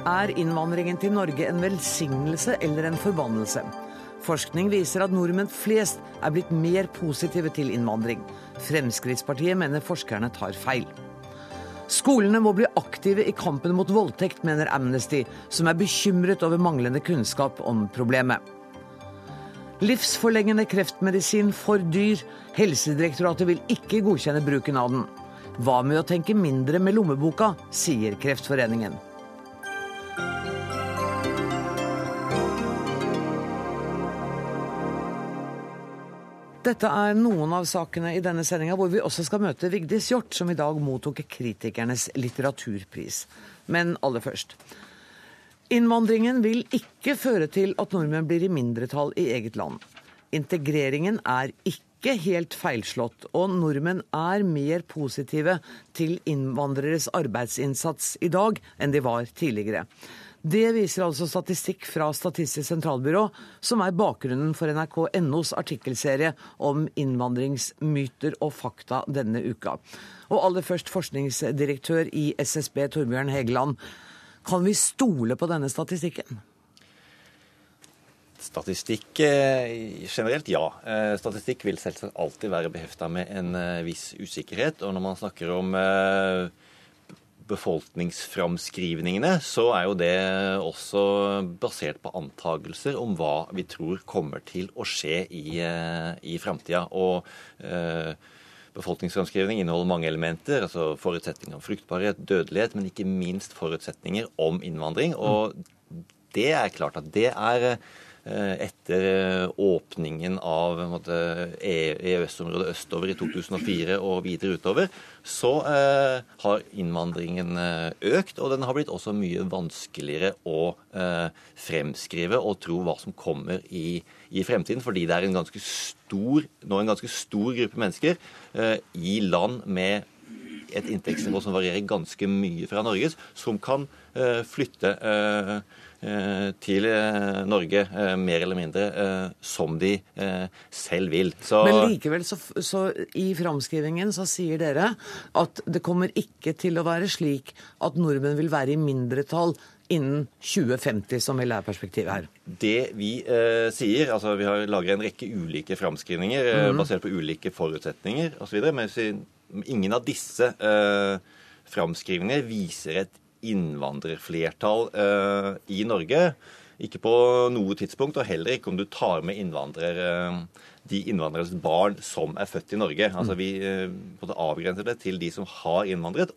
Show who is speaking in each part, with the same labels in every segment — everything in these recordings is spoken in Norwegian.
Speaker 1: Er innvandringen til Norge en velsignelse eller en forbannelse? Forskning viser at nordmenn flest er blitt mer positive til innvandring. Fremskrittspartiet mener forskerne tar feil. Skolene må bli aktive i kampen mot voldtekt, mener Amnesty, som er bekymret over manglende kunnskap om problemet. Livsforlengende kreftmedisin for dyr. Helsedirektoratet vil ikke godkjenne bruken av den. Hva med å tenke mindre med lommeboka, sier Kreftforeningen. Dette er noen av sakene i denne sendinga hvor vi også skal møte Vigdis Hjorth, som i dag mottok kritikernes litteraturpris. Men aller først. Innvandringen vil ikke føre til at nordmenn blir i mindretall i eget land. Integreringen er ikke helt feilslått, og nordmenn er mer positive til innvandreres arbeidsinnsats i dag enn de var tidligere. Det viser altså statistikk fra Statistisk sentralbyrå, som er bakgrunnen for NRK.no's artikkelserie om innvandringsmyter og fakta denne uka. Og aller først forskningsdirektør i SSB, Torbjørn Hegeland. Kan vi stole på denne statistikken?
Speaker 2: Statistikk generelt, ja. Statistikk vil selvsagt alltid være beheftet med en viss usikkerhet, og når man snakker om befolkningsframskrivningene, så er jo det også basert på antagelser om hva vi tror kommer til å skje i fremtiden. Og befolkningsframskrivning inneholder mange elementer, altså forutsetninger om fruktbarhet, dødelighet, men ikke minst forutsetninger om innvandring. Og det er klart at det er etter åpningen av EØS-området østover i 2004 og videre utover, så har innvandringen økt, og den har blitt også mye vanskeligere å fremskrive og tro hva som kommer i fremtiden, fordi det er en ganske stor gruppe mennesker i land med et inntektsnivå som varierer ganske mye fra Norges, som kan flytte til Norge mer eller mindre som de selv vil.
Speaker 1: Men likevel så i framskrivingen så sier dere at det kommer ikke til å være slik at nordmenn vil være i mindretall innen 2050, som vel er perspektivet her.
Speaker 2: Det vi sier, altså vi har laget en rekke ulike framskrivninger basert på ulike forutsetninger og så videre, men ingen av disse framskrivninger viser et innvandrerflertall i Norge. Ikke på noe tidspunkt, og heller ikke om du tar med de innvandreres barn som er født i Norge. Altså vi avgrenser det til de som har innvandret,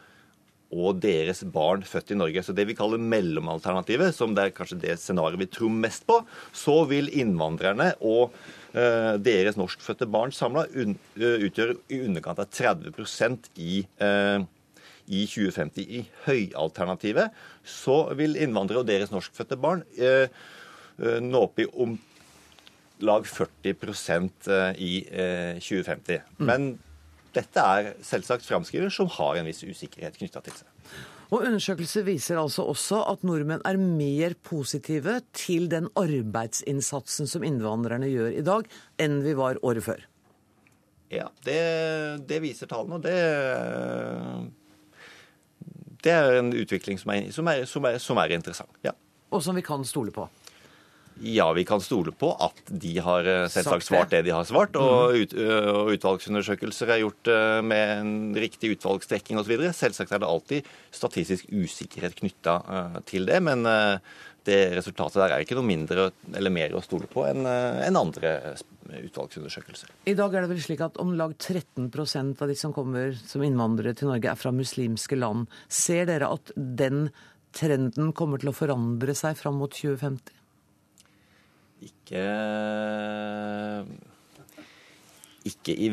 Speaker 2: og deres barn født i Norge. Så det vi kaller mellomalternativet, som det er kanskje det scenariet vi tror mest på, så vil innvandrerne og deres norskfødte barn samlet utgjør i underkant av 30% i 2050. I høyalternativet så vil innvandrere og deres norskfødte barn nå opp i om lag 40% i 2050. Men dette er selvsagt framskriver som har en viss usikkerhet knyttet til seg.
Speaker 1: Og undersøkelser viser altså også at nordmenn er mer positive til den arbeidsinnsatsen som innvandrerne gjør i dag, enn vi var året før.
Speaker 2: Ja, det viser tallene, og det er en utvikling som er interessant. Ja.
Speaker 1: Og som vi kan stole på.
Speaker 2: Ja, vi kan stole på at de har selvsagt svart det de har svart, og utvalgsundersøkelser er gjort med en riktig utvalgstrekking og så videre. Selvsagt er det alltid statistisk usikkerhet knyttet til det, men det resultatet der er ikke noe mindre eller mer å stole på enn andre utvalgsundersøkelser.
Speaker 1: I dag er det vel slik at om lag 13% av de som kommer som innvandrere til Norge er fra muslimske land. Ser dere at den trenden kommer til å forandre seg fram mot 2050?
Speaker 2: Ikke i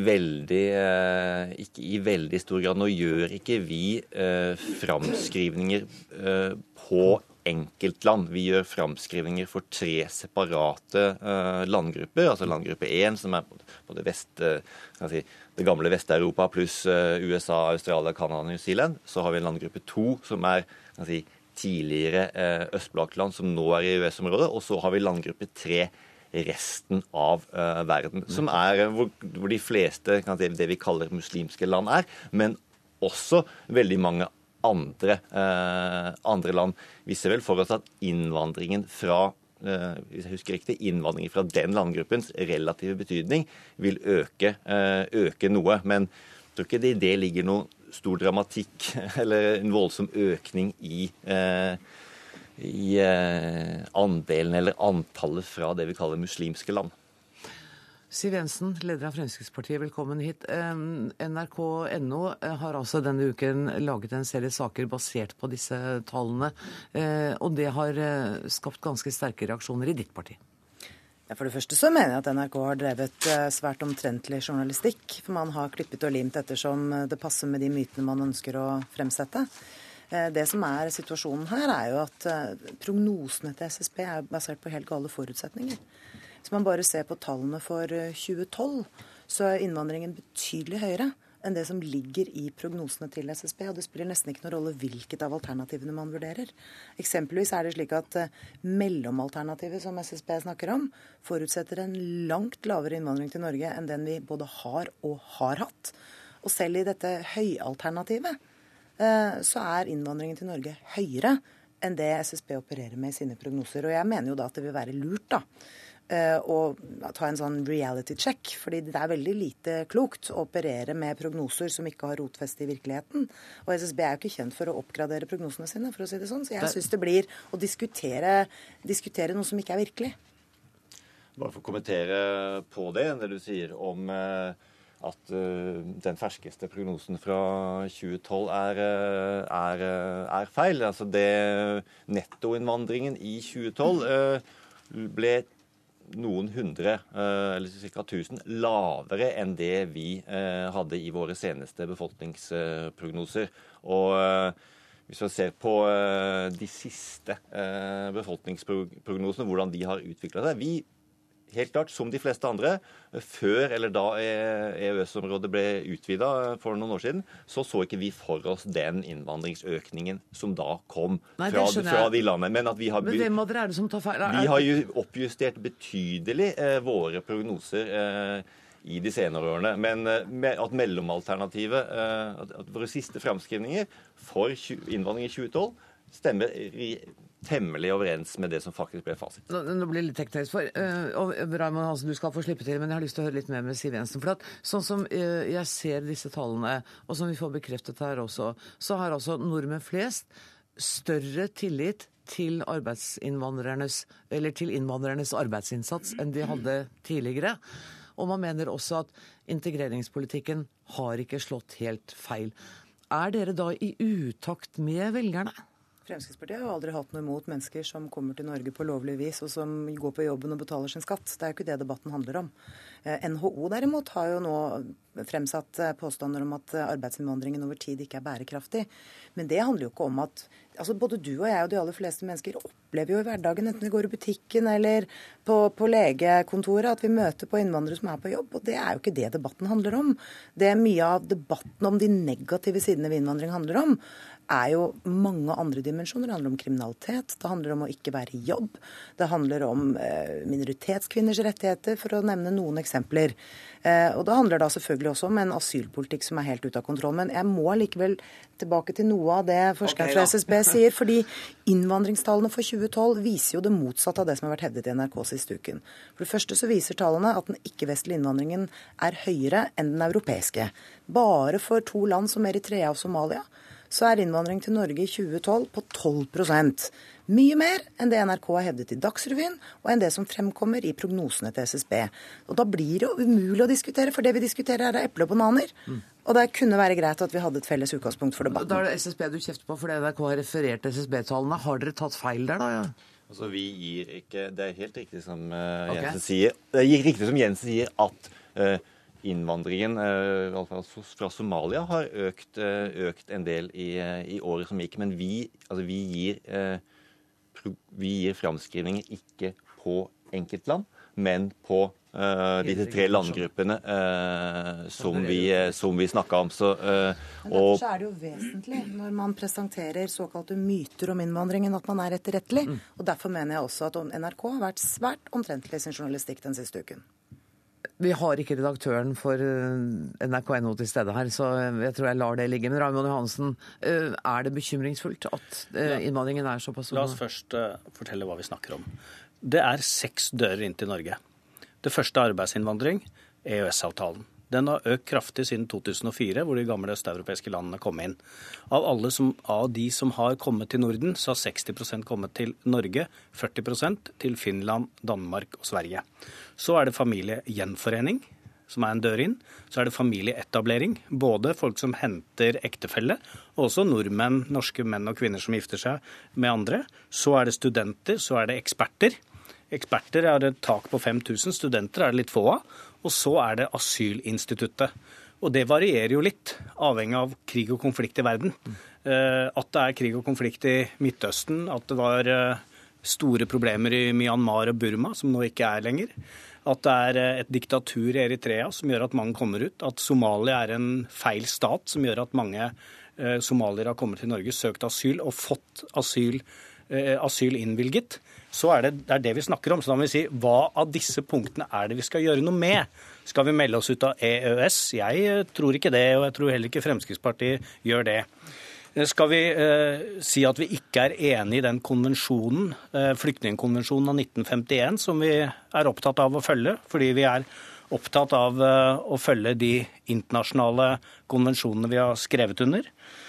Speaker 2: veldig stor grad. Nå gjør ikke vi framskrivninger på enkeltland. Vi gjør framskrivninger for 3 separate landgrupper. Altså landgruppe 1, som er på det gamle Vest-Europa pluss USA, Australia, Canada og New Zealand. Så har vi landgruppe 2, som er tidligere østblokkland som nå er i EØS-området, og så har vi landgruppe 3, resten av verden, som er hvor de fleste det vi kaller muslimske land er, men også veldig mange andre land. Vi ser vel for oss at innvandringen fra hvis jeg husker riktig, innvandringen fra den landgruppens relative betydning vil øke noe. Men jeg tror ikke det i det ligger noe stor dramatikk eller en voldsom økning i andelen eller antallet fra det vi kaller muslimske land.
Speaker 1: Siv Jensen, leder av Fremskrittspartiet, velkommen hit. NRK.no har altså denne uken laget en serie saker basert på disse tallene, og det har skapt ganske sterke reaksjoner i ditt parti.
Speaker 3: Ja, for det første så mener jeg at NRK har drevet svært omtrentlig journalistikk, for man har klippet og limt ettersom det passer med de mytene man ønsker å fremsette. Det som er situasjonen her, er jo at prognosene til SSB er basert på helt gale forutsetninger. Hvis man bare ser på tallene for 2012, så er innvandringen betydelig høyere enn det som ligger i prognosene til SSB, og det spiller nesten ikke noen rolle hvilket av alternativene man vurderer. Eksempelvis er det slik at mellomalternativet som SSB snakker om, forutsetter en langt lavere innvandring til Norge enn den vi både har og har hatt. Og selv i dette høyalternativet så er innvandringen til Norge høyere enn det SSB opererer med i sine prognoser. Og jeg mener jo da at det vil være lurt da, og ta en sånn reality check, fordi det er veldig lite klokt å operere med prognoser som ikke har rotfeste i virkeligheten. Og SSB er jo ikke kjent for å oppgradere prognosene sine, for å si det sånn. Så jeg synes det blir å diskutere noe som ikke er virkelig.
Speaker 2: Bare for å kommentere på det du sier om at den ferskeste prognosen fra 2012 er feil. Altså nettoinnvandringen i 2012 ble noen hundre, eller ca. 1000, lavere enn det vi hadde i våre seneste befolkningsprognoser. Og hvis vi ser på de siste befolkningsprognosene, hvordan de har utviklet seg, vi helt klart, som de fleste andre, før eller da EØS-området ble utvidet for noen år siden, så ikke vi for oss den innvandringsøkningen som da kom fra de landene. Men
Speaker 1: hvem av dere er det som tar feil?
Speaker 2: Vi har jo oppjustert betydelig våre prognoser i de senere årene. Men at mellomalternativet, at våre siste fremskrivninger for innvandring i 2012, stemmer temmelig overens med det som faktisk ble fasit.
Speaker 1: Nå blir det litt teknisk og Raymond Hansen, du skal få slippe til, men jeg har lyst til å høre litt mer med Siv Jensen. For at, sånn som jeg ser disse tallene, og som vi får bekreftet her også, så har altså nordmenn flest større tillit til til innvandrernes arbeidsinnsats enn de hadde tidligere. Og man mener også at integreringspolitikken har ikke slått helt feil. Er dere da i utakt med velgerne?
Speaker 3: Fremskrittspartiet har jo aldri hatt noe imot mennesker som kommer til Norge på lovlig vis, og som går på jobben og betaler sin skatt. Det er jo ikke det debatten handler om. NHO derimot har jo nå fremsatt påstander om at arbeidsinnvandringen over tid ikke er bærekraftig. Men det handler jo ikke om at både du og jeg og de aller fleste mennesker opplever jo i hverdagen, enten vi går i butikken eller på legekontoret, at vi møter på innvandrere som er på jobb. Og det er jo ikke det debatten handler om. Det er mye av debatten om de negative sidene ved innvandring handler om, er jo mange andre dimensjoner. Det handler om kriminalitet, det handler om å ikke være i jobb, det handler om minoritetskvinners rettigheter, for å nevne noen eksempler. Og det handler da selvfølgelig også om en asylpolitikk som er helt ute av kontroll. Men jeg må likevel tilbake til noe av det forskeren fra SSB sier, fordi innvandringstallene for 2012 viser jo det motsatte av det som har vært hevdet i NRK siste uken. For det første så viser tallene at den ikke-vestlige innvandringen er høyere enn den europeiske. Bare for 2 land som Eritrea og Somalia så er innvandring til Norge i 2012 på 12%. Mye mer enn det NRK har hevdet i Dagsrevyen, og enn det som fremkommer i prognosene til SSB. Og da blir det jo umulig å diskutere, for det vi diskuterer er eple og bananer. Og det kunne være greit at vi hadde et felles utgangspunkt for debatten.
Speaker 1: Da er det SSB du kjefter på fordi NRK har referert SSB-tallene. Har dere tatt feil der da? Ja?
Speaker 2: Altså, vi gir ikke... Det er helt riktig som Jensen sier. Det er riktig som Jensen sier at... innvandringen fra Somalia har økt en del i året som gikk, men vi gir framskrivninger ikke på enkeltland, men på de 3 landgruppene som vi snakket om.
Speaker 3: Derfor er det jo vesentlig når man presenterer såkalte myter om innvandringen at man er etterrettelig, og derfor mener jeg også at NRK har vært svært omtrentlig i sin journalistikk den siste uken.
Speaker 1: Vi har ikke redaktøren for NRK.no til stede her, så jeg tror jeg lar det ligge. Men Raymond Johansen, er det bekymringsfullt at innvandringen er såpass stor?
Speaker 4: La oss først fortelle hva vi snakker om. Det er 6 dører inn til Norge. Det første er arbeidsinnvandring, EØS-avtalen. Den har økt kraftig siden 2004, hvor de gamle østeuropeiske landene kom inn. Av de som har kommet til Norden, så har 60% kommet til Norge, 40% til Finland, Danmark og Sverige. Så er det familiegjenforening, som er en dør inn. Så er det familieetablering, både folk som henter ektefelle, og også nordmenn, norske menn og kvinner som gifter seg med andre. Så er det studenter, så er det eksperter. Eksperter er et tak på 5000, studenter er det litt få av. Og så er det asylinstituttet. Og det varierer jo litt, avhengig av krig og konflikt i verden. At det er krig og konflikt i Midtøsten, at det var store problemer i Myanmar og Burma, som nå ikke er lenger. At det er et diktatur i Eritrea som gjør at mange kommer ut. At Somalia er en feil stat som gjør at mange somaliere har kommet til Norge, søkt asyl og fått asyl innvilget. Så er det vi snakker om. Så da må vi si, hva av disse punktene er det vi skal gjøre noe med? Skal vi melde oss ut av EØS? Jeg tror ikke det, og jeg tror heller ikke Fremskrittspartiet gjør det. Skal vi si at vi ikke er enig i den konvensjonen, flyktningkonvensjonen av 1951, som vi er opptatt av å følge, fordi vi er opptatt av å følge de internasjonale konvensjonene vi har skrevet under?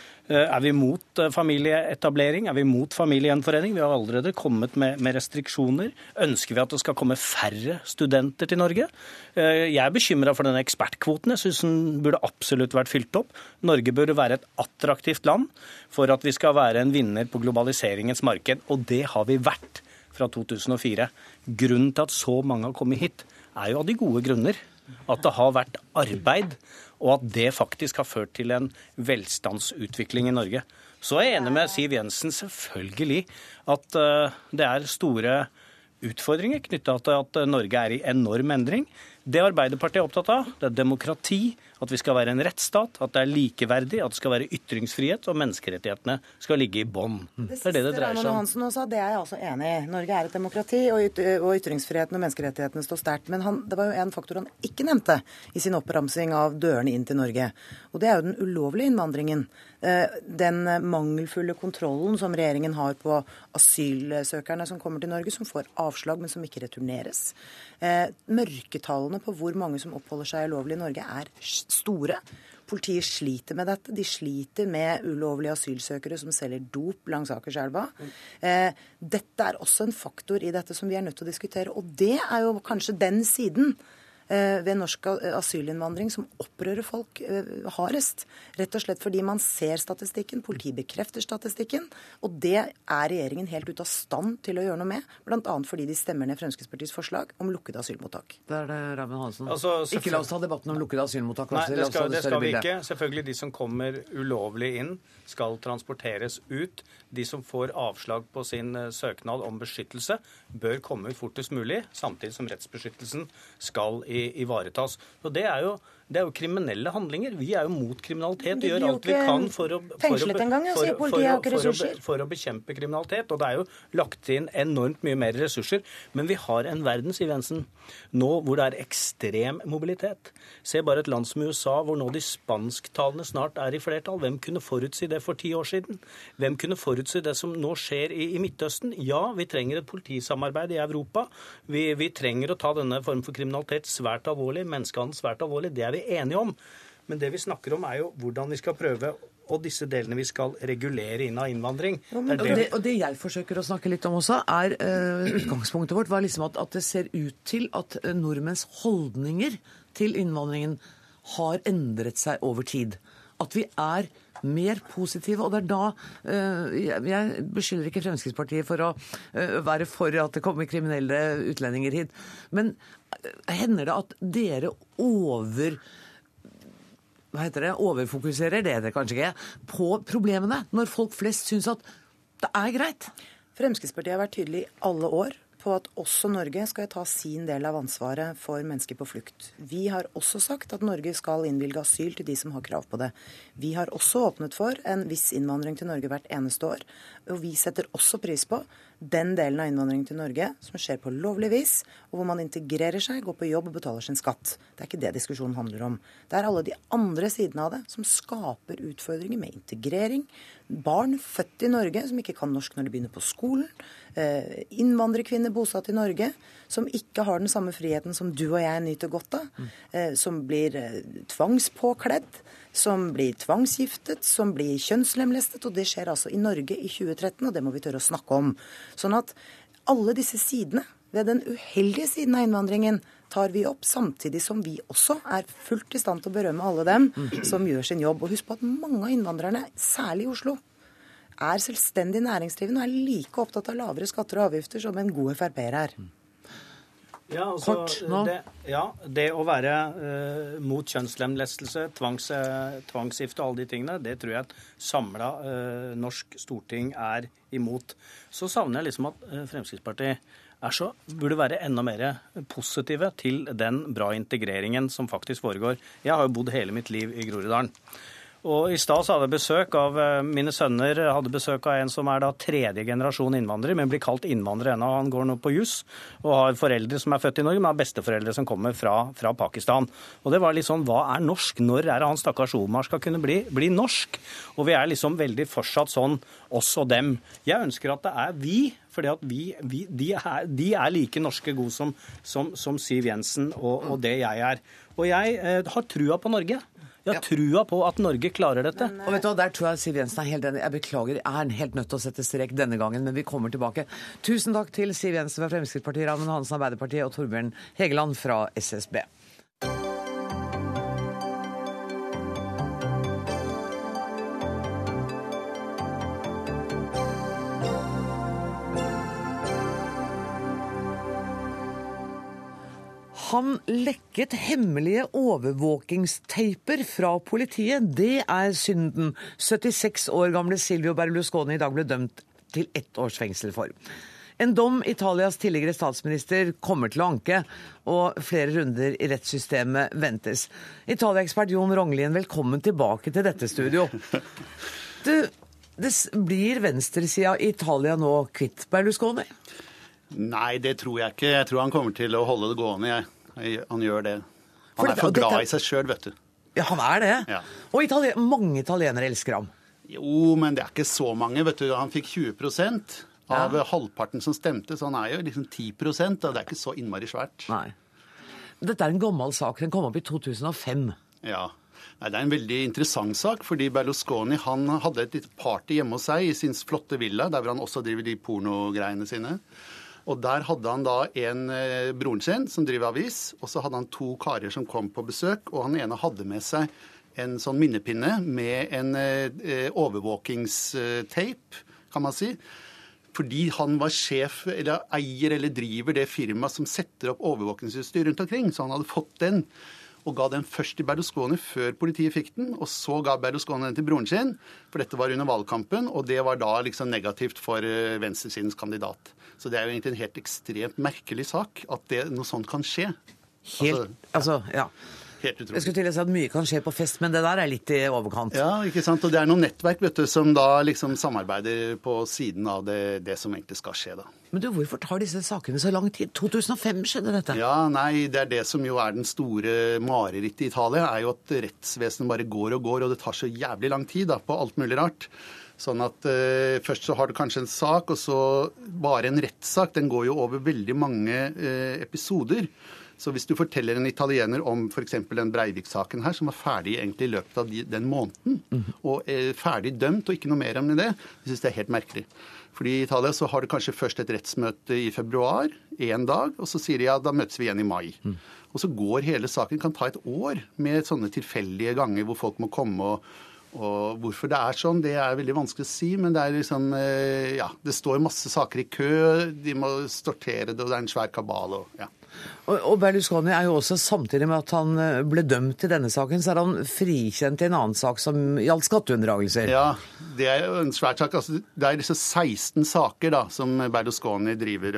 Speaker 4: Er vi mot familieetablering? Er vi mot familiegjenforening? Vi har allerede kommet med restriksjoner. Ønsker vi at det skal komme færre studenter til Norge? Jeg er bekymret for denne ekspertkvoten. Jeg synes den burde absolutt vært fylt opp. Norge burde være et attraktivt land for at vi skal være en vinner på globaliseringens marked. Og det har vi vært fra 2004. Grunnen til at så mange har kommet hit, er jo av de gode grunner. At det har vært arbeid, og at det faktisk har ført til en velstandsutvikling i Norge. Så er jeg enig med Siv Jensen selvfølgelig at det er store utfordringer knyttet til at Norge er i enorm endring. Det Arbeiderpartiet er opptatt av, det er demokrati, at vi skal være en rettsstat, at det er likeverdig, at det skal være ytringsfrihet, og menneskerettighetene skal ligge i bånd. Det er det dreier seg om.
Speaker 3: Hansen også, det er jeg altså enig i. Norge er et demokrati, og ytringsfriheten og menneskerettighetene står sterkt. Men det var jo en faktor han ikke nevnte i sin oppramsing av dørene inn til Norge. Og det er jo den ulovlige innvandringen. Den mangelfulle kontrollen som regjeringen har på asylsøkerne som kommer til Norge, som får avslag, men som ikke returneres. Mørketallene på hvor mange som oppholder seg ulovlig i Norge, er store. Politiet sliter med dette. De sliter med ulovlige asylsøkere som selger dop langs Akerselva. Dette er også en faktor i dette som vi er nødt til å diskutere. Og det er jo kanskje den siden ved norsk asylinnvandring som opprører folk hardest. Rett og slett fordi man ser statistikken, politiet bekrefter statistikken, og det er regjeringen helt ute av stand til å gjøre noe med, blant annet fordi de stemmer ned Fremskrittspartiets forslag om lukkede asylmottak.
Speaker 1: Det er det, Raymond Hansen.
Speaker 4: Altså,
Speaker 1: ikke la oss ta debatten om lukkede asylmottak.
Speaker 4: Nei, det skal vi ikke. Selvfølgelig de som kommer ulovlig inn, skal transporteres ut. De som får avslag på sin søknad om beskyttelse, bør komme ut fortest mulig, samtidig som rettsbeskyttelsen skal ivaretas. Så det er jo kriminelle handlinger. Vi er jo mot kriminalitet og gjør alt vi kan for å bekjempe kriminalitet. Og det er jo lagt inn enormt mye mer ressurser. Men vi har en verden, Siv Jensen, nå hvor det er ekstrem mobilitet. Se bare et land som USA, hvor nå de spansktalende snart er i flertall. Hvem kunne forutsi det for 10 år siden? Hvem kunne forutsi det som nå skjer i Midtøsten? Ja, vi trenger et politisamarbeid i Europa. Vi trenger å ta denne form for kriminalitet svært alvorlig, menneskehandel svært alvorlig. Det er vi enige om. Men det vi snakker om er jo hvordan vi skal prøve, og disse delene vi skal regulere inn av innvandring.
Speaker 1: Og det jeg forsøker å snakke litt om også, er utgangspunktet vårt var liksom at det ser ut til at nordmenns holdninger til innvandringen har endret seg over tid. At vi er mer positive, og det er da jeg beskylder ikke Fremskrittspartiet for å være for at det kommer kriminelle utlendinger hit, men hender det at dere overfokuserer det kanskje ikke, på problemene, når folk flest syns at det er greit?
Speaker 3: Fremskrittspartiet har vært tydelig i alle år på at også Norge skal ta sin del av ansvaret for mennesker på flukt. Vi har også sagt at Norge skal innvilge asyl til de som har krav på det. Vi har også åpnet for en viss innvandring til Norge hvert eneste år. Og vi setter også pris på den delen av innvandringen til Norge som skjer på lovlig vis, og hvor man integrerer seg, går på jobb og betaler sin skatt. Det er ikke det diskusjonen handler om. Det er alle de andre sidene av det som skaper utfordringer med integrering. Barn født i Norge som ikke kan norsk når de begynner på skolen. Innvandrerkvinner bosatt i Norge som ikke har den samme friheten som du og jeg nyter godt av. Som blir tvangspåkledd, som blir tvangsgiftet, som blir kjønnslemlestet. Og det skjer altså i Norge i 2013, og det må vi tørre å snakke om. Sånn at alle disse sidene ved den uheldige siden av innvandringen tar vi opp, samtidig som vi også er fullt i stand til å berømme alle dem som gjør sin jobb. Og husk på at mange av innvandrerne, særlig i Oslo, er selvstendig næringsdrivende og er like opptatt av lavere skatter og avgifter som en god FrP-er er.
Speaker 4: Ja, altså,
Speaker 1: Kort nå.
Speaker 4: Det å være mot kjønnslemlestelse, tvangsgift og alle de tingene, det tror jeg et samlet norsk storting er imot. Så savner jeg liksom at Fremskrittspartiet burde være enda mer positive til den bra integreringen som faktisk foregår. Jeg har jo bodd hele mitt liv i Groruddalen. Og i stad hadde jeg besøk av mine sønner, hadde besøk av en som er da 3. generasjon innvandrer, men blir kalt innvandrer ennå. Han går nå på juss og har foreldre som er født i Norge, men har besteforeldre som kommer fra Pakistan. Og det var litt sånn, hva er norsk? Når er det han stakkars Omar skal kunne bli norsk? Og vi er liksom veldig fortsatt sånn, oss og dem. Jeg ønsker at det er vi, fordi at de er like norske gode som Siv Jensen og det jeg er. Og jeg har trua på Norge. Jeg har trua på at Norge klarer dette.
Speaker 1: Og vet du hva, der tror jeg Siv Jensen er helt enig. Jeg beklager, jeg er helt nødt til å sette strek denne gangen, men vi kommer tilbake. Tusen takk til Siv Jensen fra Fremskrittspartiet, Raymond Hansen Arbeiderpartiet og Torbjørn Hegeland fra SSB. Han lekket hemmelige overvåkingsteiper fra politiet. Det er synden 76 år gamle Silvio Berlusconi i dag ble dømt til 1 års fengsel for. En dom Italias tidligere statsminister kommer til å anke, og flere runder i rettssystemet ventes. Italia-ekspert Jon Ronglien, velkommen tilbake til dette studio. Blir venstresida i Italia nå kvitt Berlusconi?
Speaker 5: Nei, det tror jeg ikke. Jeg tror han kommer til å holde det gående. Han gjør det. Han er for glad i seg selv, vet du.
Speaker 1: Ja, han er det. Ja. Og mange italienere elsker ham.
Speaker 5: Jo, men det er ikke så mange, vet du. Han fikk 20% av halvparten som stemte, så han er jo liksom 10%, og det er ikke så innmari svært.
Speaker 1: Nei. Dette er en gammel sak. Den kom opp i 2005.
Speaker 5: Ja. Nei, det er en veldig interessant sak, fordi Berlusconi han hadde et lite party hjemme hos seg i sin flotte villa, der hvor han også driver de pornogreiene sine. Og der hadde han da broren sin som driver avis, og så hadde han 2 karer som kom på besøk, og han ene hadde med seg en sånn minnepinne med en overvåkingstape, kan man si. Fordi han var sjef, eller eier, eller driver det firmaet som setter opp overvåkingsutstyr rundt omkring, så han hadde fått den. Og ga den først til Berlusconi før politiet fikk den, og så ga Berlusconi den til broren sin, for dette var under valgkampen, og det var da liksom negativt for venstresidens kandidat. Så det er jo egentlig en helt ekstremt merkelig sak at noe sånt kan skje.
Speaker 1: Ja.
Speaker 5: Helt utrolig.
Speaker 1: Jeg skulle til å si at mye kan skje på fest, men det der er litt i overkant.
Speaker 5: Ja, ikke sant? Og det er noen nettverk, vet du, som da liksom samarbeider på siden av det som egentlig skal skje da.
Speaker 1: Men du, hvorfor tar disse sakene så lang tid? 2005 skjedde dette.
Speaker 5: Ja, nei, det er det som jo er den store marerittet i Italia, er jo at rettsvesenet bare går, og det tar så jævlig lang tid da, på alt mulig rart. Sånn at først så har du kanskje en sak, og så bare en rettssak. Den går jo over veldig mange episoder. Så hvis du forteller en italiener om for eksempel den Breivik-saken her, som var ferdig egentlig i løpet av den måneden, og ferdig dømt, og ikke noe mer om det, jeg synes det er helt merkelig. Fordi i Italia så har du kanskje først et rettsmøte i februar, 1 dag, og så sier de ja, da møtes vi igjen i mai. Og så går hele saken, kan ta 1 år med sånne tilfeldige ganger hvor folk må komme og hvorfor det er sånn, det er veldig vanskelig å si, men det er liksom, det står masse saker i kø, de må stortere det, og det er en svær kabal.
Speaker 1: Og Berlusconi er jo også, samtidig med at han ble dømt i denne saken, så er han frikjent i en annen sak som gjaldt skatteunndragelser.
Speaker 5: Ja, det er jo en svært sak. Altså, det er disse 16 saker da, som Berlusconi driver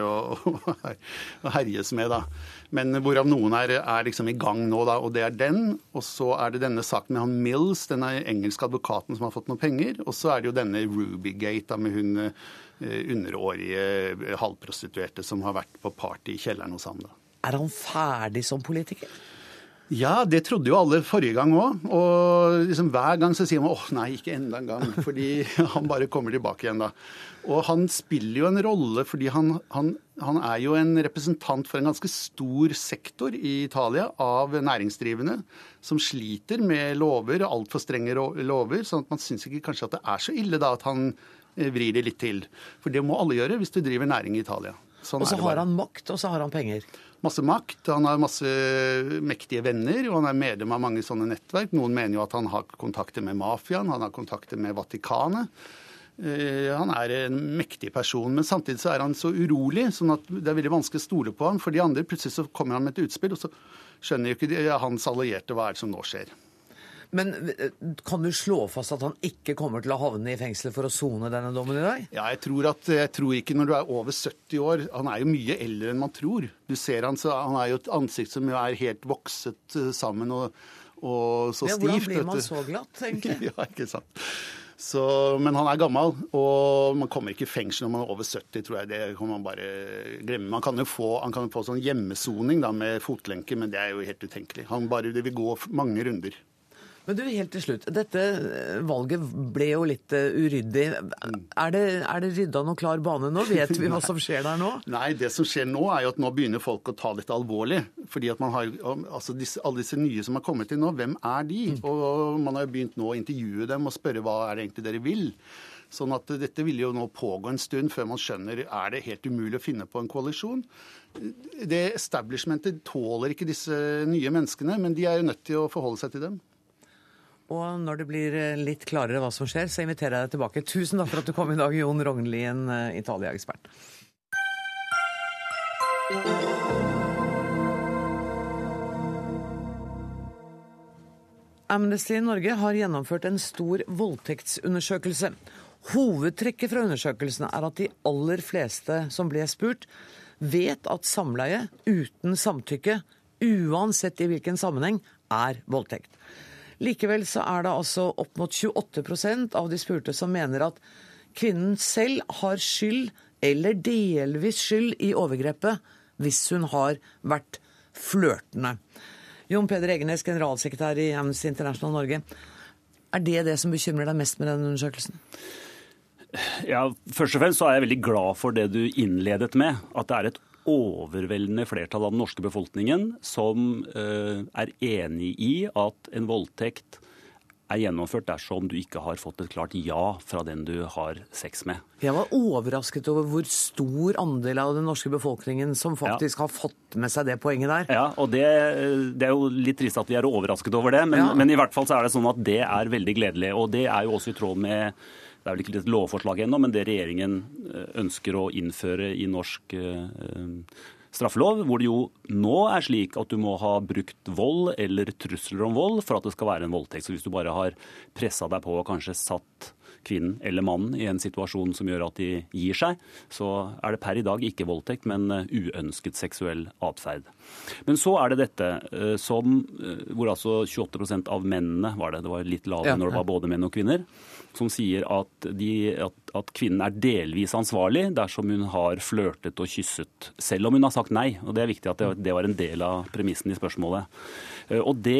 Speaker 5: og herjes med, da. Men hvorav noen er liksom i gang nå, da, og det er den. Og så er det denne saken med han Mills, denne engelske advokaten som har fått noen penger. Og så er det jo denne Rubygate da, med hun underårige halvprostituerte som har vært på party i kjelleren hos ham. Da.
Speaker 1: Er han ferdig som politiker?
Speaker 5: Ja, det trodde jo alle forrige gang òg. Og liksom hver gang så sier man åh nei, ikke enda en gang. Fordi han bare kommer tilbake igjen da. Og han spiller jo en rolle fordi han er jo en representant for en ganske stor sektor i Italia av næringsdrivende som sliter med lover, altfor strenge lover, sånn at man syns ikke kanskje at det er så ille da at han vrir det litt til. For det må alle gjøre hvis du driver næring i Italia. Sånn
Speaker 1: og så har han makt, og så har han penger.
Speaker 5: Masse makt, han har masse mektige venner, og han er medlem av mange sånne nettverk. Noen mener jo at han har kontakter med mafiaen, han har kontakter med Vatikanet. Han er en mektig person, men samtidig så er han så urolig, sånn at det er veldig vanskelig å stole på han. For de andre plutselig så kommer han med et utspill, og så skjønner jo ikke hans allierte hva er det som nå skjer.
Speaker 1: Men kan du slå fast at han ikke kommer til å havne i fengsel for å sone denne dommen i dag?
Speaker 5: Ja, jeg tror ikke når du er over 70 år. Han er jo mye eldre enn man tror. Du ser han, så han er jo et ansikt som jo er helt vokset sammen og så stivt.
Speaker 1: Hvordan blir man så glatt, egentlig?
Speaker 5: Ja, ikke sant. Men han er gammel, og man kommer ikke i fengsel når man er over 70, tror jeg. Det kan man bare glemme. Han kan jo få sånn hjemmesoning da, med fotlenke, men det er jo helt utenkelig. Det vil gå mange runder.
Speaker 1: Men du, helt til slutt. Dette valget ble jo litt uryddig. Er det rydda noen klar bane nå? Vet vi hva som skjer der nå?
Speaker 5: Nei, det som skjer nå er jo at nå begynner folk å ta dette alvorlig. Fordi at man har, altså alle disse nye som har kommet inn nå, hvem er de? Og man har jo begynt nå å intervjue dem og spørre hva er det egentlig dere vil? Sånn at dette vil jo nå pågå en stund før man skjønner, er det helt umulig å finne på en koalisjon? Det establishmentet tåler ikke disse nye menneskene, men de er jo nødt til å forholde seg til dem.
Speaker 1: Og når det blir litt klarere hva som skjer, så inviterer jeg deg tilbake. Tusen takk for at du kom i dag, Jon Rognlien, Italia-ekspert. Amnesty Norge har gjennomført en stor voldtektsundersøkelse. Hovedtrekket fra undersøkelsen er at de aller fleste som ble spurt, vet at samleie uten samtykke, uansett i hvilken sammenheng, er voldtekt. Likevel så er det altså opp mot 28% av de spurte som mener at kvinnen selv har skyld eller delvis skyld i overgrepet hvis hun har vært flørtende. Jon Peder Egenes, generalsekretær i Amnesty International Norge. Er det som bekymrer deg mest med denne undersøkelsen?
Speaker 6: Ja, først og fremst så er jeg veldig glad for det du innledet med, at det er et overveldende flertall av den norske befolkningen som er enig i at en voldtekt er gjennomført dersom du ikke har fått et klart ja fra den du har sex med.
Speaker 1: Jeg var overrasket over hvor stor andel av den norske befolkningen som faktisk har fått med seg det poenget der.
Speaker 6: Ja, og det er jo litt trist at vi er overrasket over det, men i hvert fall så er det sånn at det er veldig gledelig, og det er jo også i tråd med. Det er vel ikke et lovforslag ennå, men det regjeringen ønsker å innføre i norsk straffelov, hvor det jo nå er slik at du må ha brukt vold eller trusler om vold for at det skal være en voldtekt. Så hvis du bare har presset deg på og kanskje satt kvinnen eller mannen i en situasjon som gjør at de gir seg, så er det per i dag ikke voldtekt, men uønsket seksuell atferd. Men så er det dette hvor altså 28% av mennene det var litt lavere når det var både menn og kvinner, som sier at kvinnen er delvis ansvarlig dersom hun har flørtet og kysset, selv om hun har sagt nei. Og det er viktig at det var en del av premissen i spørsmålet. Og det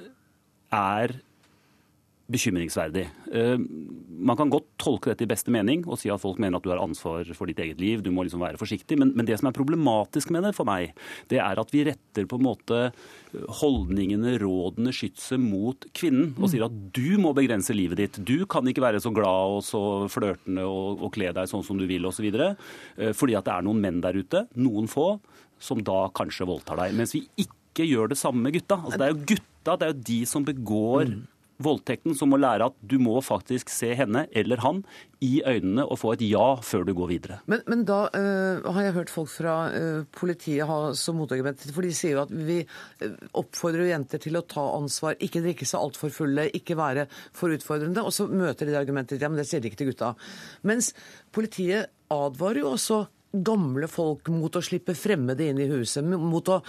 Speaker 6: er bekymringsverdig. Man kan godt tolke dette i beste mening og si at folk mener at du har ansvar for ditt eget liv, du må liksom være forsiktig, men det som er problematisk med det for meg, det er at vi retter på en måte holdningene, rådene, skytset mot kvinnen og sier at du må begrense livet ditt, du kan ikke være så glad og så flørtende og kle deg sånn som du vil og så videre, fordi at det er noen menn der ute, noen få, som da kanskje voldtar deg, mens vi ikke gjør det samme med gutta. Altså det er jo gutta, det er jo de som begår voldtekten, som må lære at du må faktisk se henne eller han i øynene og få et ja før du går videre.
Speaker 1: Men da har jeg hørt folk fra politiet ha som motargument, for de sier jo at vi oppfordrer jenter til å ta ansvar, ikke drikke seg altfor fulle, ikke være for utfordrende, og så møter de argumentet, ja, men det sier de ikke til gutta. Mens politiet advarer jo også gamle folk mot å slippe fremmede inn i huset, mot å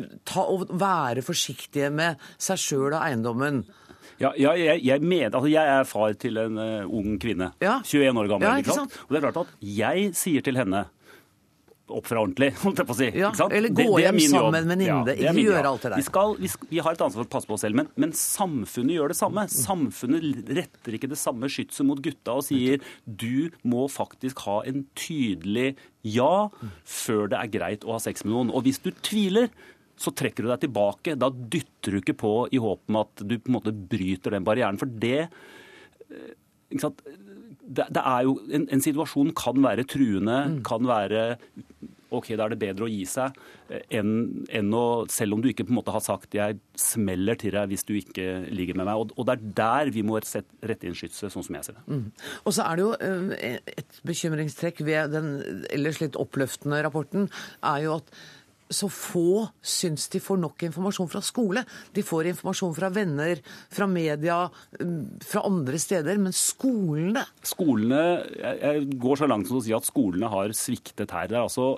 Speaker 1: være forsiktige med seg selv og eiendommen.
Speaker 6: Ja, jeg er far til en ung kvinne, 21 år gammel.
Speaker 1: Ja, ikke sant?
Speaker 6: Og det er klart at jeg sier til henne, oppfra ordentlig, holdt jeg på å si.
Speaker 1: Ja,
Speaker 6: ikke sant?
Speaker 1: eller gå hjem sammen med en venninne, ikke gjøre alt det der.
Speaker 6: Vi har et ansvar for å passe på oss selv, men samfunnet gjør det samme. Samfunnet retter ikke det samme skytset mot gutta og sier du må faktisk ha en tydelig ja før det er greit å ha sex med noen. Og hvis du tviler, så trekker du deg tilbake. Da dytter du ikke på i håp om at du på en måte bryter den barrieren. For det, ikke sant? Det er jo, en situasjon kan være truende, kan være ok, da er det bedre å gi seg, enn å, selv om du ikke på en måte har sagt jeg smeller til deg hvis du ikke ligger med meg. Og det er der vi må rette inn skytset, sånn som jeg ser det.
Speaker 1: Og så er det jo et bekymringstrekk ved den ellers litt oppløftende rapporten, er jo at så få syns de får nok informasjon fra skole. De får informasjon fra venner, fra media, fra andre steder, men skolene...
Speaker 6: Jeg går så langt som å si at skolene har sviktet her. Det er altså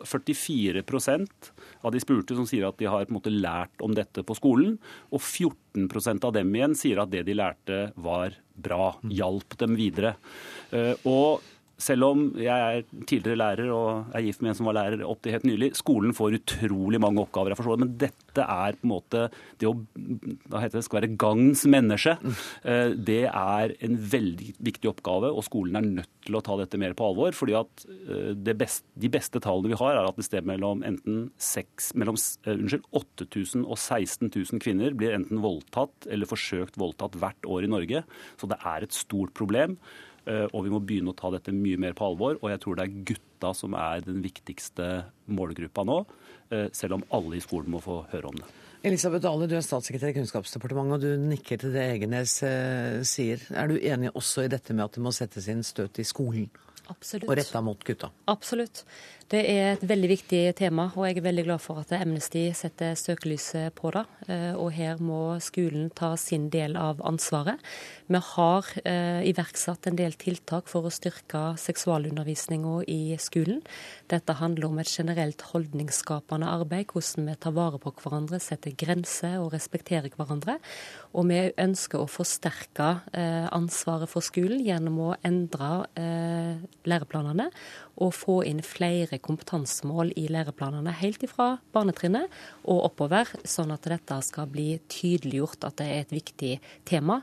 Speaker 6: 44% av de spurte som sier at de har på en måte lært om dette på skolen, og 14% av dem igjen sier at det de lærte var bra, hjalp dem videre. Og selv om jeg er tidligere lærer og er gift med en som var lærer opp til helt nylig, skolen får utrolig mange oppgaver, jeg forstår det, men dette er på en måte det å, hva heter det, skal være gangens menneske. Det er en veldig viktig oppgave, og skolen er nødt til å ta dette mer på alvor, fordi at de beste tallene vi har er at det sted mellom 8.000 og 16.000 kvinner blir enten voldtatt eller forsøkt voldtatt hvert år i Norge, så det er et stort problem. Og vi må begynne å ta dette mye mer på alvor. Og jeg tror det er gutta som er den viktigste målgruppa nå, selv om alle i skolen må få høre om det.
Speaker 1: Elisabeth Dale, du er statssekretær i Kunnskapsdepartementet, og du nikker til det Egenes sier. Er du enig også i dette med at det må settes inn støt i skolen?
Speaker 7: Absolutt.
Speaker 1: Og retta mot gutta?
Speaker 7: Absolutt. Det er et veldig viktig tema, og jeg er veldig glad for at Amnesty setter søkelyset på det. Og her må skolen ta sin del av ansvaret. Vi har iverksatt en del tiltak for å styrke seksualundervisningen i skolen. Dette handler om et generelt holdningsskapende arbeid, hvordan vi tar vare på hverandre, setter grenser og respekterer hverandre. Og vi ønsker å forsterke ansvaret for skolen gjennom å endre læreplanene og få inn flere kompetansemål i læreplanene helt ifra barnetrinnet og oppover, sånn at dette skal bli tydeliggjort at det er et viktig tema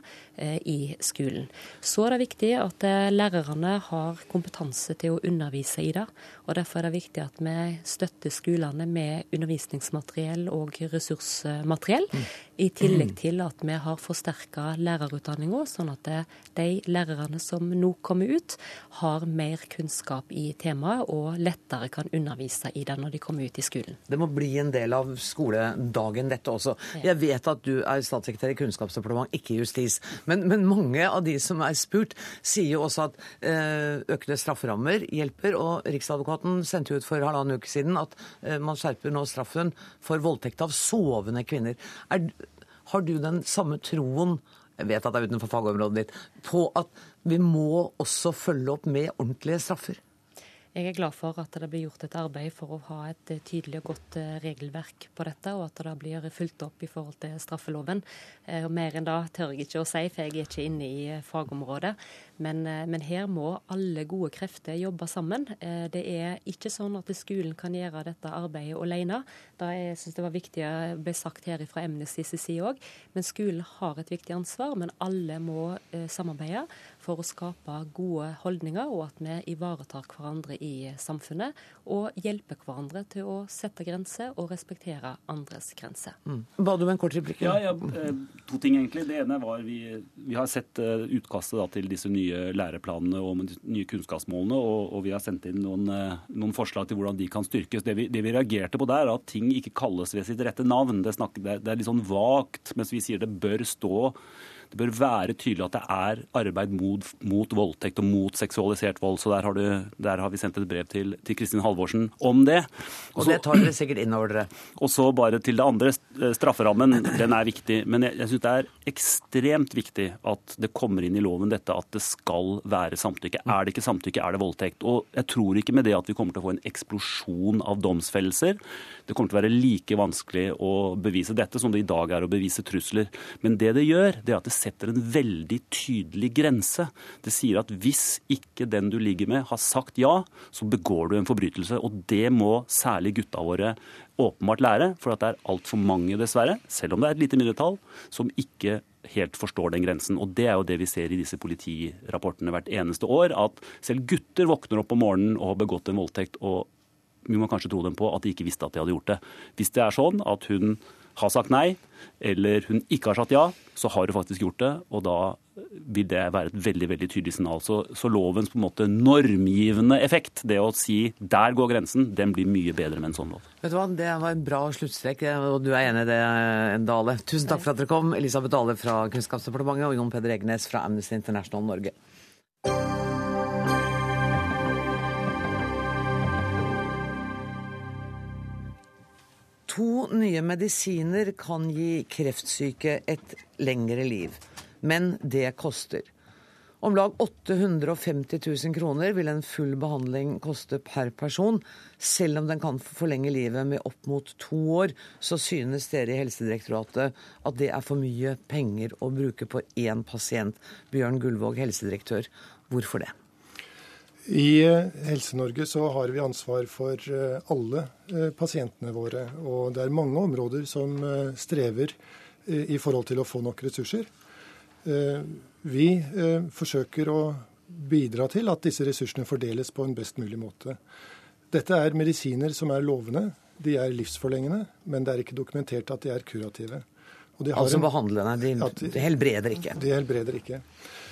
Speaker 7: i skolen. Så er det viktig at lærerne har kompetanse til å undervise i det, og derfor er det viktig at vi støtter skolene med undervisningsmateriell og ressursmateriell, i tillegg til at vi har forsterket lærerutdanningen, sånn at de lærerne som nå kommer ut, har mer kunnskap i temaet og lettere kan undervise i det når de kommer ut i skolen.
Speaker 1: Det må bli en del av skoledagen dette også. Jeg vet at du er statssekretær i Kunnskapsdepartementet, ikke i justis, men mange av de som er spurt sier jo også at økte strafferammer hjelper, og Riksadvokaten sendte ut for 1,5 uke siden at man skjerper nå straffen for voldtekt av sovende kvinner. Har du den samme troen, jeg vet at det er utenfor fagområdet ditt, på at vi må også følge opp med ordentlige straffer?
Speaker 7: Jeg er glad for at det blir gjort et arbeid for å ha et tydelig og godt regelverk på dette, og at det blir fulgt opp i forhold til straffeloven. Mer enn da tør jeg ikke å si, for jeg er ikke inne i fagområdet. Men her må alle gode krefter jobbe sammen. Det er ikke sånn at skolen kan gjøre dette arbeidet alene. Jeg synes det var viktig å bli sagt her fra Amnesty's side også. Men skolen har et viktig ansvar, men alle må samarbeide for å skape gode holdninger, og at vi ivaretar hverandre i samfunnet og hjelper hverandre til å sette grenser og respektere andres grenser.
Speaker 1: Ba du med en kort replikk?
Speaker 6: Ja, 2 ting egentlig. Det ene var vi har sett utkastet til disse nye læreplanene og de nye kunnskapsmålene, og vi har sendt inn noen forslag til hvordan de kan styrkes. Det vi reagerte på der, er at ting ikke kalles ved sitt rette navn. Det er litt sånn vagt, mens vi sier det bør stå Det bør være tydelig at det er arbeid mot voldtekt og mot seksualisert vold. Så der har vi sendt et brev til Kristin Halvorsen om det.
Speaker 1: Og det tar dere sikkert inn over dere.
Speaker 6: Og så bare til det andre. Strafferammen, den er viktig. Men jeg synes det er ekstremt viktig at det kommer inn i loven dette at det skal være samtykke. Er det ikke samtykke, er det voldtekt. Og jeg tror ikke med det at vi kommer til å få en eksplosjon av domsfellelser. Det kommer til å være like vanskelig å bevise dette som det i dag er å bevise trusler. Men det gjør, det er at det setter en veldig tydelig grense. Det sier at hvis ikke den du ligger med har sagt ja, så begår du en forbrytelse. Og det må særlig gutta våre åpenbart lære, for at det er alt for mange dessverre, selv om det er et lite mindretall, som ikke helt forstår den grensen. Og det er jo det vi ser i disse politirapportene hvert eneste år, at selv gutter våkner opp om morgenen og har begått en voldtekt, og vi må kanskje tro dem på at de ikke visste at de hadde gjort det. Hvis det er sånn at hun har sagt nei, eller hun ikke har sagt ja, så har hun faktisk gjort det, og da vil det være et veldig, veldig tydelig signal. Så lovens på en måte normgivende effekt, det å si der går grensen, den blir mye bedre med en sånn lov.
Speaker 1: Vet du hva, det var en bra sluttstrekk, og du er enig i det, Dale. Tusen takk for at dere kom. Elisabeth Dale fra Kunnskapsdepartementet og Jon Peder Egnes fra Amnesty International Norge. To nye medisiner kan gi kreftsyke et lengre liv, men det koster. Om lag 850 000 kroner vil en full behandling koste per person. Selv om den kan forlenge livet med opp mot 2 år, så synes dere i Helsedirektoratet at det er for mye penger å bruke på én pasient. Bjørn Gullvåg, helsedirektør. Hvorfor det?
Speaker 8: I Helse-Norge så har vi ansvar for alle pasientene våre, og det er mange områder som strever i forhold til å få nok ressurser. Vi forsøker å bidra til at disse ressursene fordeles på en best mulig måte. Dette er medisiner som er lovende, de er livsforlengende, men det er ikke dokumentert at de er kurative. Og de har
Speaker 1: altså behandlende, de helbreder ikke?
Speaker 8: De helbreder ikke.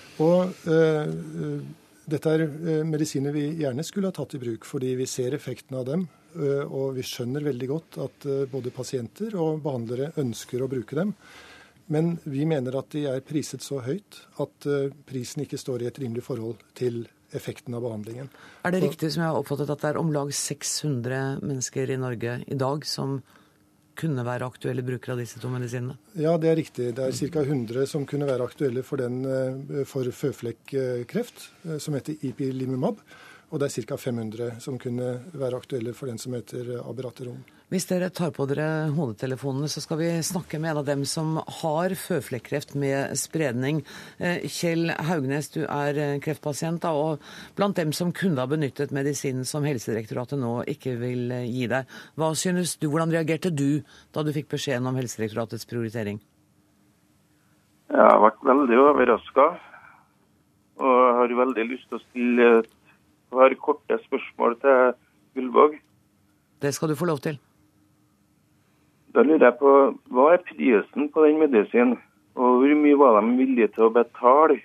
Speaker 8: Og dette er medisiner vi gjerne skulle ha tatt i bruk, fordi vi ser effekten av dem, og vi skjønner veldig godt at både pasienter og behandlere ønsker å bruke dem. Men vi mener at de er priset så høyt at prisen ikke står i et rimelig forhold til effekten av behandlingen.
Speaker 1: Er det riktig som jeg har oppfattet at det er om lag 600 mennesker i Norge i dag som kunne være aktuelle brukere av disse to medisinene?
Speaker 8: Ja, det er riktig. Det er ca. 100 som kunne være aktuelle for føflekkreft, som heter ipilimumab. Og det er ca. 500 som kunne være aktuelle for den som heter abiraterone.
Speaker 1: Hvis dere tar på dere hodetelefonene, så skal vi snakke med en av dem som har føflekkreft med spredning. Kjell Haugnes, du er kreftpasient, da, og blant dem som kunne ha benyttet medisinen som Helsedirektoratet nå ikke vil gi deg. Hva synes du, hvordan reagerte du da du fikk beskjeden om Helsedirektoratets prioritering?
Speaker 9: Jeg har vært veldig overrasket, og jeg har veldig lyst til å stille et par korte spørsmål til Gullvåg.
Speaker 1: Det skal du få lov til.
Speaker 9: Da lurer jeg på, hva er prisen på den medisinen, og hvor mye var de villige til å betale?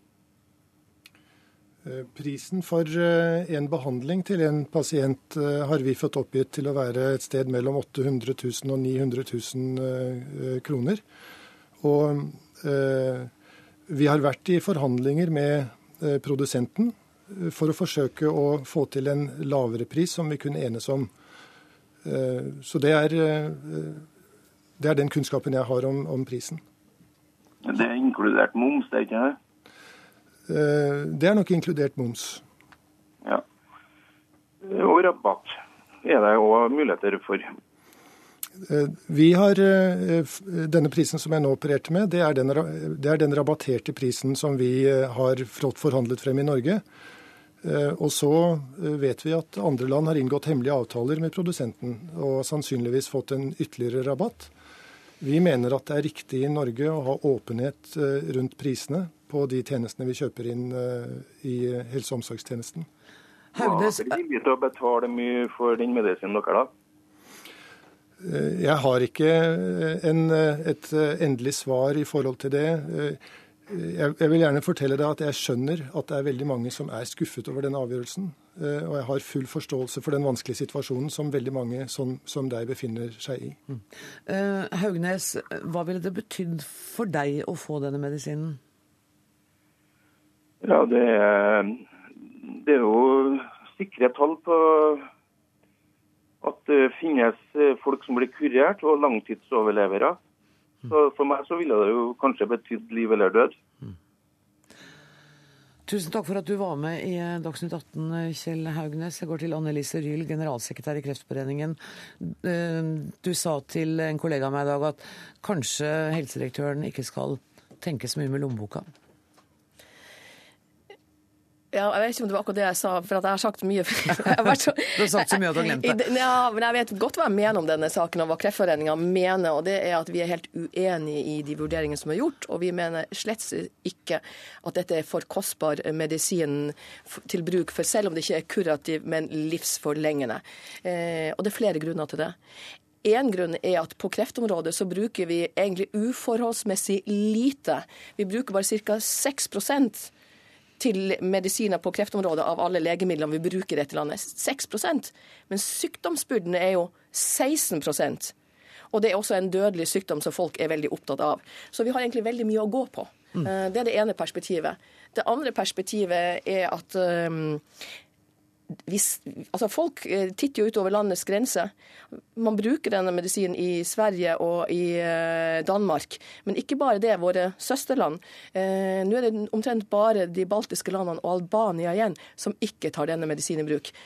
Speaker 8: Prisen for en behandling til en pasient har vi fått oppgitt til å være et sted mellom 800 000 og 900 000 kroner. Og vi har vært i forhandlinger med produsenten for å forsøke å få til en lavere pris som vi kunne enes om. Så det er den kunnskapen jeg har om prisen.
Speaker 9: Det er inkludert moms, det er ikke det?
Speaker 8: Det er nok inkludert moms.
Speaker 9: Ja. Og rabatt er det også muligheter for?
Speaker 8: Vi har denne prisen som jeg nå opererte med, det er den rabatterte prisen som vi har forhandlet frem i Norge. Og så vet vi at andre land har inngått hemmelige avtaler med produsenten og sannsynligvis fått en ytterligere rabatt. Vi mener at det er riktig i Norge å ha åpenhet rundt prisene på de tjenestene vi kjøper inn i helse- og omsorgstjenesten.
Speaker 9: Haugnes, er villig til å betale mye for den medisinen dere da?
Speaker 8: Jeg har ikke et endelig svar i forhold til det. Jeg vil gjerne fortelle deg at jeg skjønner at det er veldig mange som er skuffet over denne avgjørelsen. Og jeg har full forståelse for den vanskelige situasjonen som veldig mange som deg befinner seg i.
Speaker 1: Haugnes, hva ville det betydd for deg å få denne medisinen?
Speaker 9: Ja, det er jo sikre tall på at det finnes folk som blir kurert og langtidsoverlevere. Så for meg så ville det jo kanskje betydd liv eller død.
Speaker 1: Tusen takk for at du var med i Dagsnytt 18, Kjell Haugnes. Jeg går til Annelise Ryhl, generalsekretær i Kreftforeningen. Du sa til en kollega av meg i dag at kanskje helsedirektøren ikke skal tenke så mye med lommeboka.
Speaker 10: Ja, jeg vet ikke om det var akkurat det jeg sa, for at jeg har sagt mye.
Speaker 1: Du har sagt så mye at du har glemt det.
Speaker 10: Ja, men jeg vet godt hva jeg mener om denne saken, og hva Kreftforeningen mener, og det er at vi er helt uenige i de vurderingene som er gjort, og vi mener slett ikke at dette er for kostbar medisin til bruk, for selv om det ikke er kurativ, men livsforlengende. Og det er flere grunner til det. En grunn er at på kreftområdet så bruker vi egentlig uforholdsmessig lite. Vi bruker bare ca. 6% til medisiner på kreftområdet av alle legemidlene vi bruker i dette landet. 6%. Men sykdomsbyrden er jo 16%. Og det er også en dødelig sykdom som folk er veldig opptatt av. Så vi har egentlig veldig mye å gå på. Det er det ene perspektivet. Det andre perspektivet er at folk titter jo utover landets grenser. Man bruker denne medisinen i Sverige og i Danmark, men ikke bare det, våre søsterland. Nå er det omtrent bare de baltiske landene og Albania igjen som ikke tar denne medisinen i bruk.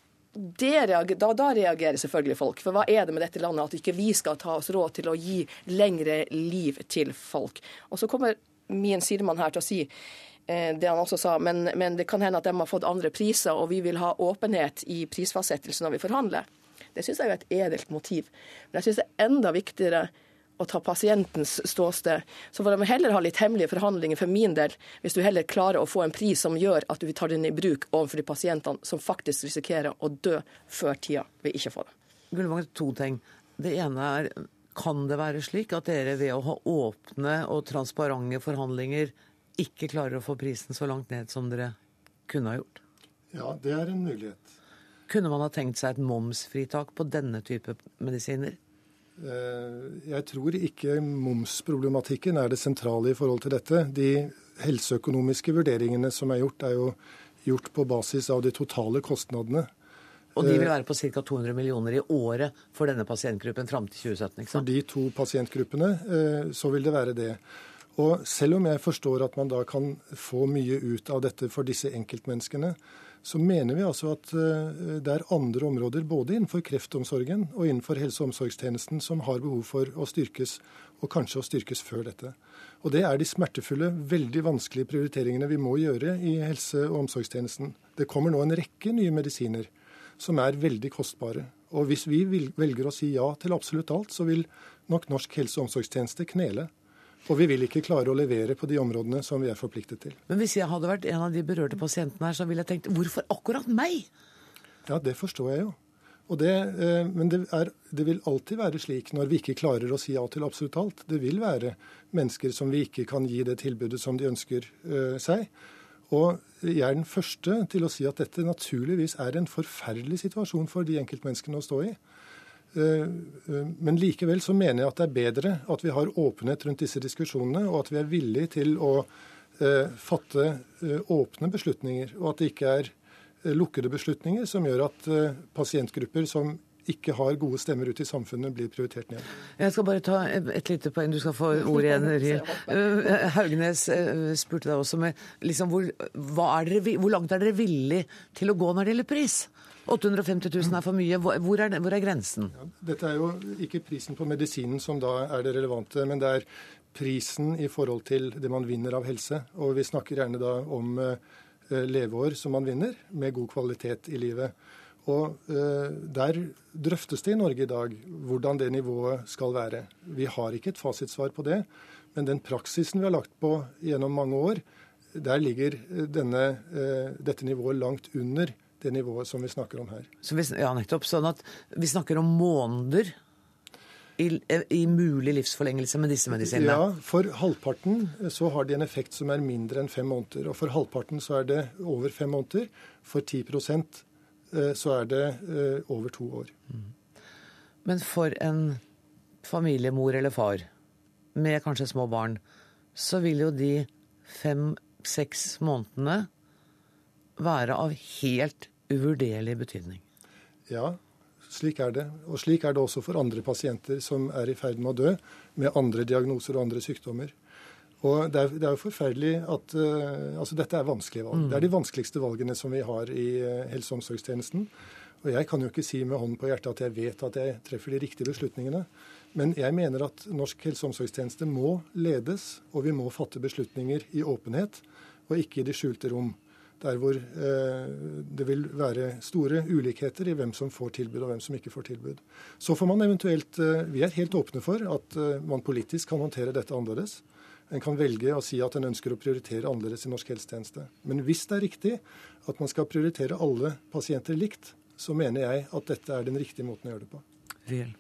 Speaker 10: Da reagerer selvfølgelig folk, for hva er det med dette landet at ikke vi skal ta oss råd til å gi lengre liv til folk? Og så kommer min sidemann her til å si det han også sa, men det kan hende at de har fått andre priser, og vi vil ha åpenhet i prisfastsettelsen når vi forhandler. Det synes jeg er et edelt motiv. Men jeg synes det er enda viktigere å ta pasientens ståsted. Så får de heller ha litt hemmelige forhandlinger for min del, hvis du heller klarer å få en pris som gjør at du tar den i bruk overfor de pasientene som faktisk risikerer å dø før tida ved ikke å få det.
Speaker 1: Gullvang, 2 ting. Det ene er, kan det være slik at dere ved å ha åpne og transparente forhandlinger ikke klarer å få prisen så langt ned som dere kunne ha gjort?
Speaker 8: Ja, det er en mulighet.
Speaker 1: Kunne man ha tenkt seg et momsfritak på denne type medisiner?
Speaker 8: Jeg tror ikke momsproblematikken er det sentrale i forhold til dette. De helseøkonomiske vurderingene som er jo gjort på basis av de totale kostnadene.
Speaker 1: Og de vil være på ca. 200 millioner i året for denne pasientgruppen fram til 2017, ikke sant?
Speaker 8: For de 2 pasientgruppene så vil det være det. Og selv om jeg forstår at man da kan få mye ut av dette for disse enkeltmenneskene, så mener vi altså at det er andre områder, både innenfor kreftomsorgen og innenfor helse- og omsorgstjenesten, som har behov for å styrkes, og kanskje å styrkes før dette. Og det er de smertefulle, veldig vanskelige prioriteringene vi må gjøre i helse- og omsorgstjenesten. Det kommer nå en rekke nye medisiner som er veldig kostbare. Og hvis vi velger å si ja til absolutt alt, så vil nok norsk helse- og omsorgstjeneste knele. Og vi vil ikke klare å levere på de områdene som vi er forpliktet til.
Speaker 1: Men hvis jeg hadde vært en av de berørte pasientene her, så ville jeg tenkt, hvorfor akkurat meg?
Speaker 8: Ja, det forstår jeg jo. Men det vil alltid være slik når vi ikke klarer å si ja til absolutt alt. Det vil være mennesker som vi ikke kan gi det tilbudet som de ønsker seg. Og jeg er den første til å si at dette naturligvis er en forferdelig situasjon for de enkeltmenneskene å stå i. Men likevel så mener jeg at det er bedre at vi har åpenhet rundt disse diskusjonene, og at vi er villige til å fatte åpne beslutninger, og at det ikke er lukkede beslutninger som gjør at pasientgrupper som ikke har gode stemmer ute i samfunnet, blir prioritert ned.
Speaker 1: Jeg skal bare ta et lite poeng. Du skal få ordet igjen. Haugnes spurte deg også med liksom, hvor langt er dere villig til å gå når det gjelder pris? 850 000 er for mye. Hvor er grensen?
Speaker 8: Ja, dette er jo ikke prisen på medisinen som da er det relevante, men det er prisen i forhold til det man vinner av helse. Og vi snakker gjerne da om leveår som man vinner, med god kvalitet i livet. Og der drøftes det i Norge i dag hvordan det nivået skal være. Vi har ikke et fasitsvar på det, men den praksisen vi har lagt på gjennom mange år, der ligger dette nivået langt under det nivået som vi snakker om her.
Speaker 1: Ja, nettopp. Sånn at vi snakker om måneder i mulig livsforlengelse med disse medisinene?
Speaker 8: Ja, for halvparten så har de en effekt som er mindre enn 5 måneder. Og for halvparten så er det over 5 måneder. For 10% så er det over 2 år.
Speaker 1: Men for en familiemor eller far med kanskje små barn, så vil jo de 5-6 månedene være av helt uvurderlig betydning.
Speaker 8: Ja, slik er det. Og slik er det også for andre pasienter som er i ferd med å dø med andre diagnoser og andre sykdommer. Og det er jo forferdelig at dette er vanskelige valg. Det er de vanskeligste valgene som vi har i helse- og omsorgstjenesten. Og jeg kan jo ikke si med hånden på hjertet at jeg vet at jeg treffer de riktige beslutningene. Men jeg mener at norsk helse- og omsorgstjeneste må ledes, og vi må fatte beslutninger i åpenhet, og ikke i de skjulte rom. Der hvor det vil være store ulikheter i hvem som får tilbud og hvem som ikke får tilbud. Så får man eventuelt, vi er helt åpne for at man politisk kan håndtere dette annerledes. En kan velge å si at en ønsker å prioritere annerledes i norsk helsetjeneste. Men hvis det er riktig at man skal prioritere alle pasienter likt, så mener jeg at dette er den riktige måten å gjøre det på.
Speaker 1: Riel.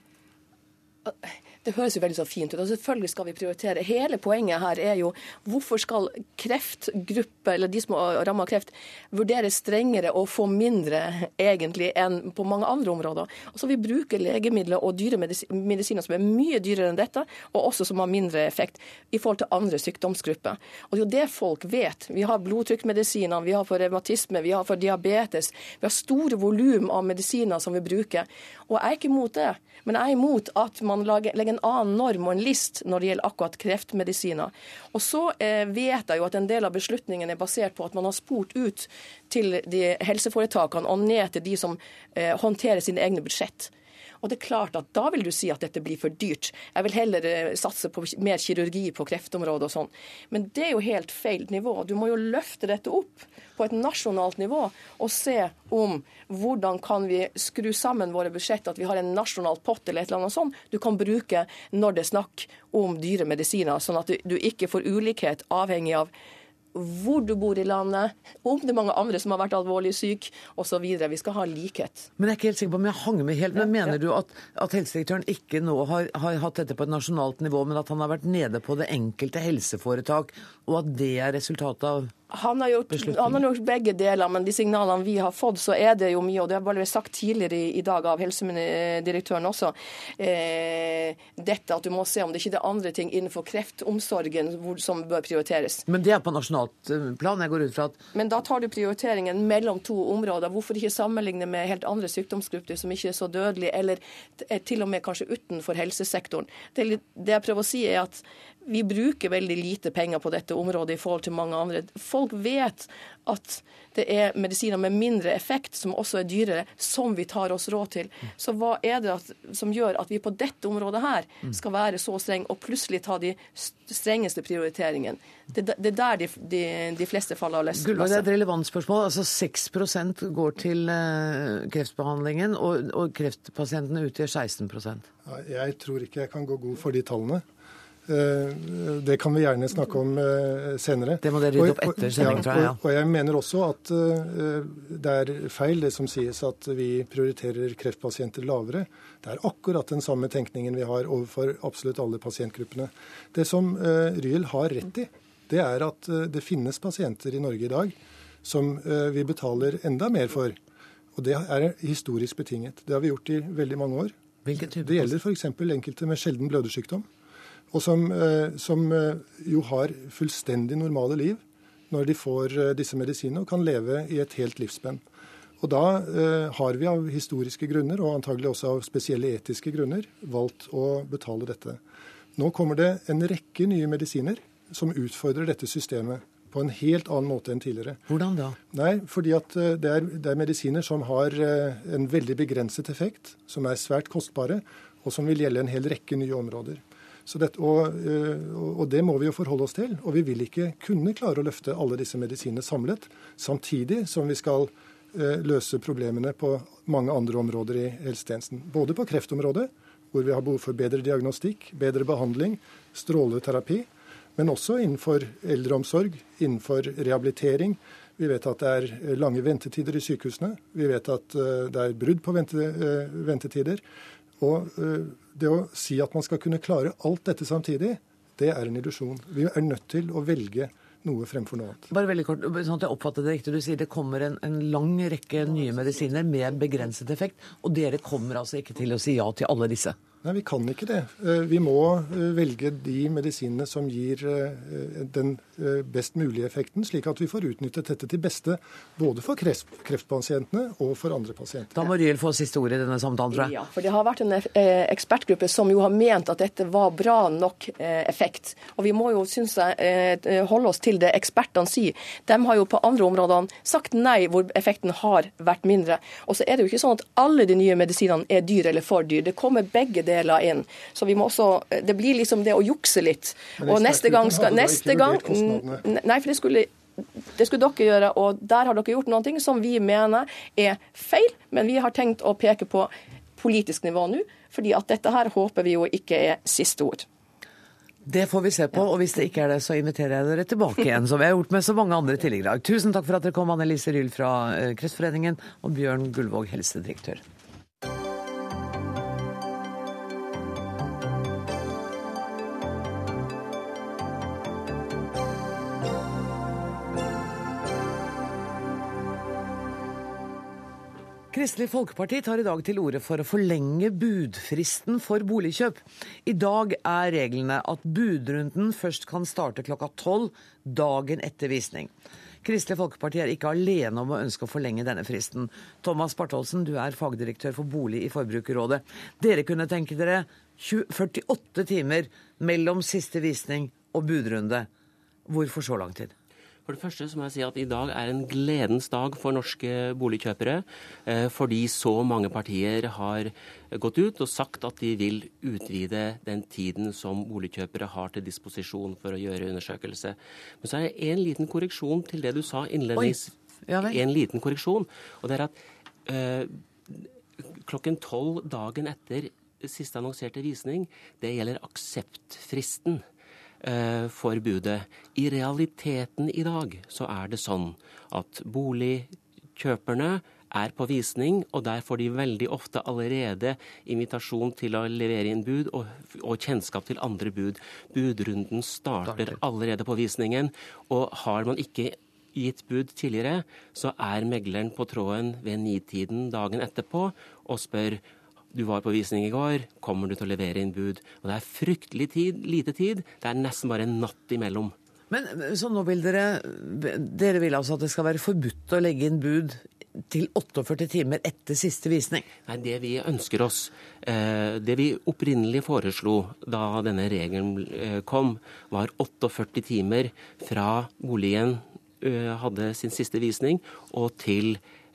Speaker 10: Det høres jo veldig så fint ut, og selvfølgelig skal vi prioritere. Hele poenget her er jo hvorfor skal kreftgrupper, eller de som er rammet av kreft, vurdere strengere og få mindre egentlig enn på mange andre områder. Altså vi bruker legemidler og dyre medisiner som er mye dyrere enn dette, og også som har mindre effekt i forhold til andre sykdomsgrupper. Og det er jo det folk vet. Vi har blodtrykkmedisiner, vi har for revmatisme, vi har for diabetes. Vi har store volum av medisiner som vi bruker. Og jeg er ikke imot det, men jeg er imot at man legger en annen norm og en list når det gjelder akkurat kreftmedisiner. Og så vet jeg jo at en del av beslutningen er basert på at man har spurt ut til de helseforetakene og ned til de som håndterer sine egne budsjett. Og det er klart at da vil du si at dette blir for dyrt. Jeg vil heller satse på mer kirurgi på kreftområdet og sånn. Men det er jo helt feil nivå. Du må jo løfte dette opp på et nasjonalt nivå og se om hvordan kan vi skru sammen våre budsjett, at vi har en nasjonal pott eller et eller annet sånt du kan bruke når det er snakk om dyre medisiner, sånn at du ikke får ulikhet avhengig av hvor du bor i landet, om det er mange andre som har vært alvorlig syk, osv. Vi skal ha likhet.
Speaker 1: Men jeg er ikke helt sikker på om jeg hang med helt, men mener du at helsedirektøren ikke nå har hatt dette på et nasjonalt nivå, men at han har vært nede på det enkelte helseforetak, og at det er resultatet av
Speaker 10: Han har gjort begge deler, men de signalene vi har fått, så er det jo mye, og det har bare sagt tidligere i dag av helsedirektøren også, dette at du må se om det ikke er andre ting innenfor kreftomsorgen som bør prioriteres.
Speaker 1: Men det er på nasjonalt plan, jeg går ut fra at
Speaker 10: Men da tar du prioriteringen mellom to områder. Hvorfor ikke sammenligne med helt andre sykdomsgrupper som ikke er så dødelige, eller til og med kanskje utenfor helsesektoren. Det jeg prøver å si er at vi bruker veldig lite penger på dette området i forhold til mange andre. Folk vet at det er medisiner med mindre effekt, som også er dyrere, som vi tar oss råd til. Så hva er det som gjør at vi på dette området her skal være så streng, og plutselig ta de strengeste prioriteringene? Det er der de fleste faller av lest.
Speaker 1: Det er et relevant spørsmål. Altså 6% går til kreftbehandlingen, og kreftpasientene utgjør 16%.
Speaker 8: Jeg tror ikke jeg kan gå god for de tallene. Det kan vi gjerne snakke om senere.
Speaker 1: Det må dere rydde opp etter sending, tror jeg.
Speaker 8: Og jeg mener også at det er feil det som sies at vi prioriterer kreftpasienter lavere. Det er akkurat den samme tenkningen vi har overfor absolutt alle pasientgruppene. Det som Riel har rett i, det er at det finnes pasienter i Norge i dag som vi betaler enda mer for. Og det er historisk betinget. Det har vi gjort i veldig mange år. Det gjelder f.eks. enkelte med sjelden blødersykdom, og som jo har fullstendig normale liv når de får disse medisinene og kan leve i et helt livsspenn. Og da har vi av historiske grunner, og antagelig også av spesielle etiske grunner, valgt å betale dette. Nå kommer det en rekke nye medisiner som utfordrer dette systemet på en helt annen måte enn tidligere.
Speaker 1: Hvordan da?
Speaker 8: Nei, fordi at det er medisiner som har en veldig begrenset effekt, som er svært kostbare, og som vil gjelde en hel rekke nye områder. Så og det må vi jo forholde oss til, og vi vil ikke kunne klare å løfte alle disse medisinene samlet, samtidig som vi skal løse problemene på mange andre områder i helsetjenesten. Både på kreftområdet, hvor vi har behov for bedre diagnostikk, bedre behandling, stråleterapi, men også innenfor eldreomsorg, innenfor rehabilitering. Vi vet at det er lange ventetider i sykehusene. Vi vet at det er brudd på ventetider. Og det å si at man skal kunne klare alt dette samtidig, det er en illusjon. Vi er nødt til å velge noe fremfor noe annet.
Speaker 1: Bare veldig kort, sånn at jeg oppfatter det riktig. Du sier det kommer en lang rekke nye medisiner med begrenset effekt, og dere kommer altså ikke til å si ja til alle disse?
Speaker 8: Nei, vi kan ikke det. Vi må velge de medisinene som gir den best mulige effekten, slik at vi får utnyttet dette til beste både for kreftpasientene og for andre pasienter.
Speaker 1: Da må Ryel få siste ord i denne samtalen, tror jeg.
Speaker 10: Ja, for det har vært en ekspertgruppe som jo har ment at dette var bra nok effekt. Og vi må jo, synes jeg, holde oss til det ekspertene sier. De har jo på andre områder sagt nei hvor effekten har vært mindre. Og så er det jo ikke sånn at alle de nye medisinene er dyre eller for dyre. Det kommer begge deler inn. Så vi må også, det blir liksom det å jukse litt. Og neste gang nei, for det skulle dere gjøre, og der har dere gjort noe som vi mener er feil, men vi har tenkt å peke på politisk nivå nå, fordi at dette her håper vi jo ikke er siste ord.
Speaker 1: Det får vi se på, og hvis det ikke er det, så inviterer jeg dere tilbake igjen, som vi har gjort med så mange andre tidligere. Tusen takk for at dere kom, Anne-Lise Ryel fra Kreftforeningen og Bjørn Gullvåg, helsedirektør. Kristelig Folkeparti tar i dag til orde for å forlenge budfristen for boligkjøp. I dag er reglene at budrunden først kan starte klokka 12 dagen etter visning. Kristelig Folkeparti er ikke alene om å ønske å forlenge denne fristen. Thomas Bartholsen, du er fagdirektør for bolig i Forbrukerrådet. Dere kunne tenke dere 48 timer mellom siste visning og budrunde. Hvorfor så lang tid?
Speaker 11: For det første så må jeg si at i dag er en gledens dag for norske boligkjøpere, fordi så mange partier har gått ut og sagt at de vil utvide den tiden som boligkjøpere har til disposisjon for å gjøre undersøkelse. Men så er det en liten korreksjon til det du sa innledningsvis. En liten korreksjon, og det er at klokken 12 dagen etter siste annonserte visning, det gjelder akseptfristen for budet. I realiteten i dag så er det sånn at boligkjøperne er på visning, og der får de veldig ofte allerede invitasjon til å levere inn bud og kjennskap til andre bud. Budrunden starter allerede på visningen, og har man ikke gitt bud tidligere, så er megleren på tråden ved 9-tiden dagen etterpå og spør: du var på visning i går, kommer du til å levere inn bud? Og det er fryktelig lite tid, det er nesten bare en natt imellom.
Speaker 1: Men så nå vil dere vil altså at det skal være forbudt å legge inn bud til 48 timer etter siste visning?
Speaker 11: Nei, det vi ønsker oss, det vi opprinnelig foreslo da denne regelen kom, var 48 timer fra boligen hadde sin siste visning og til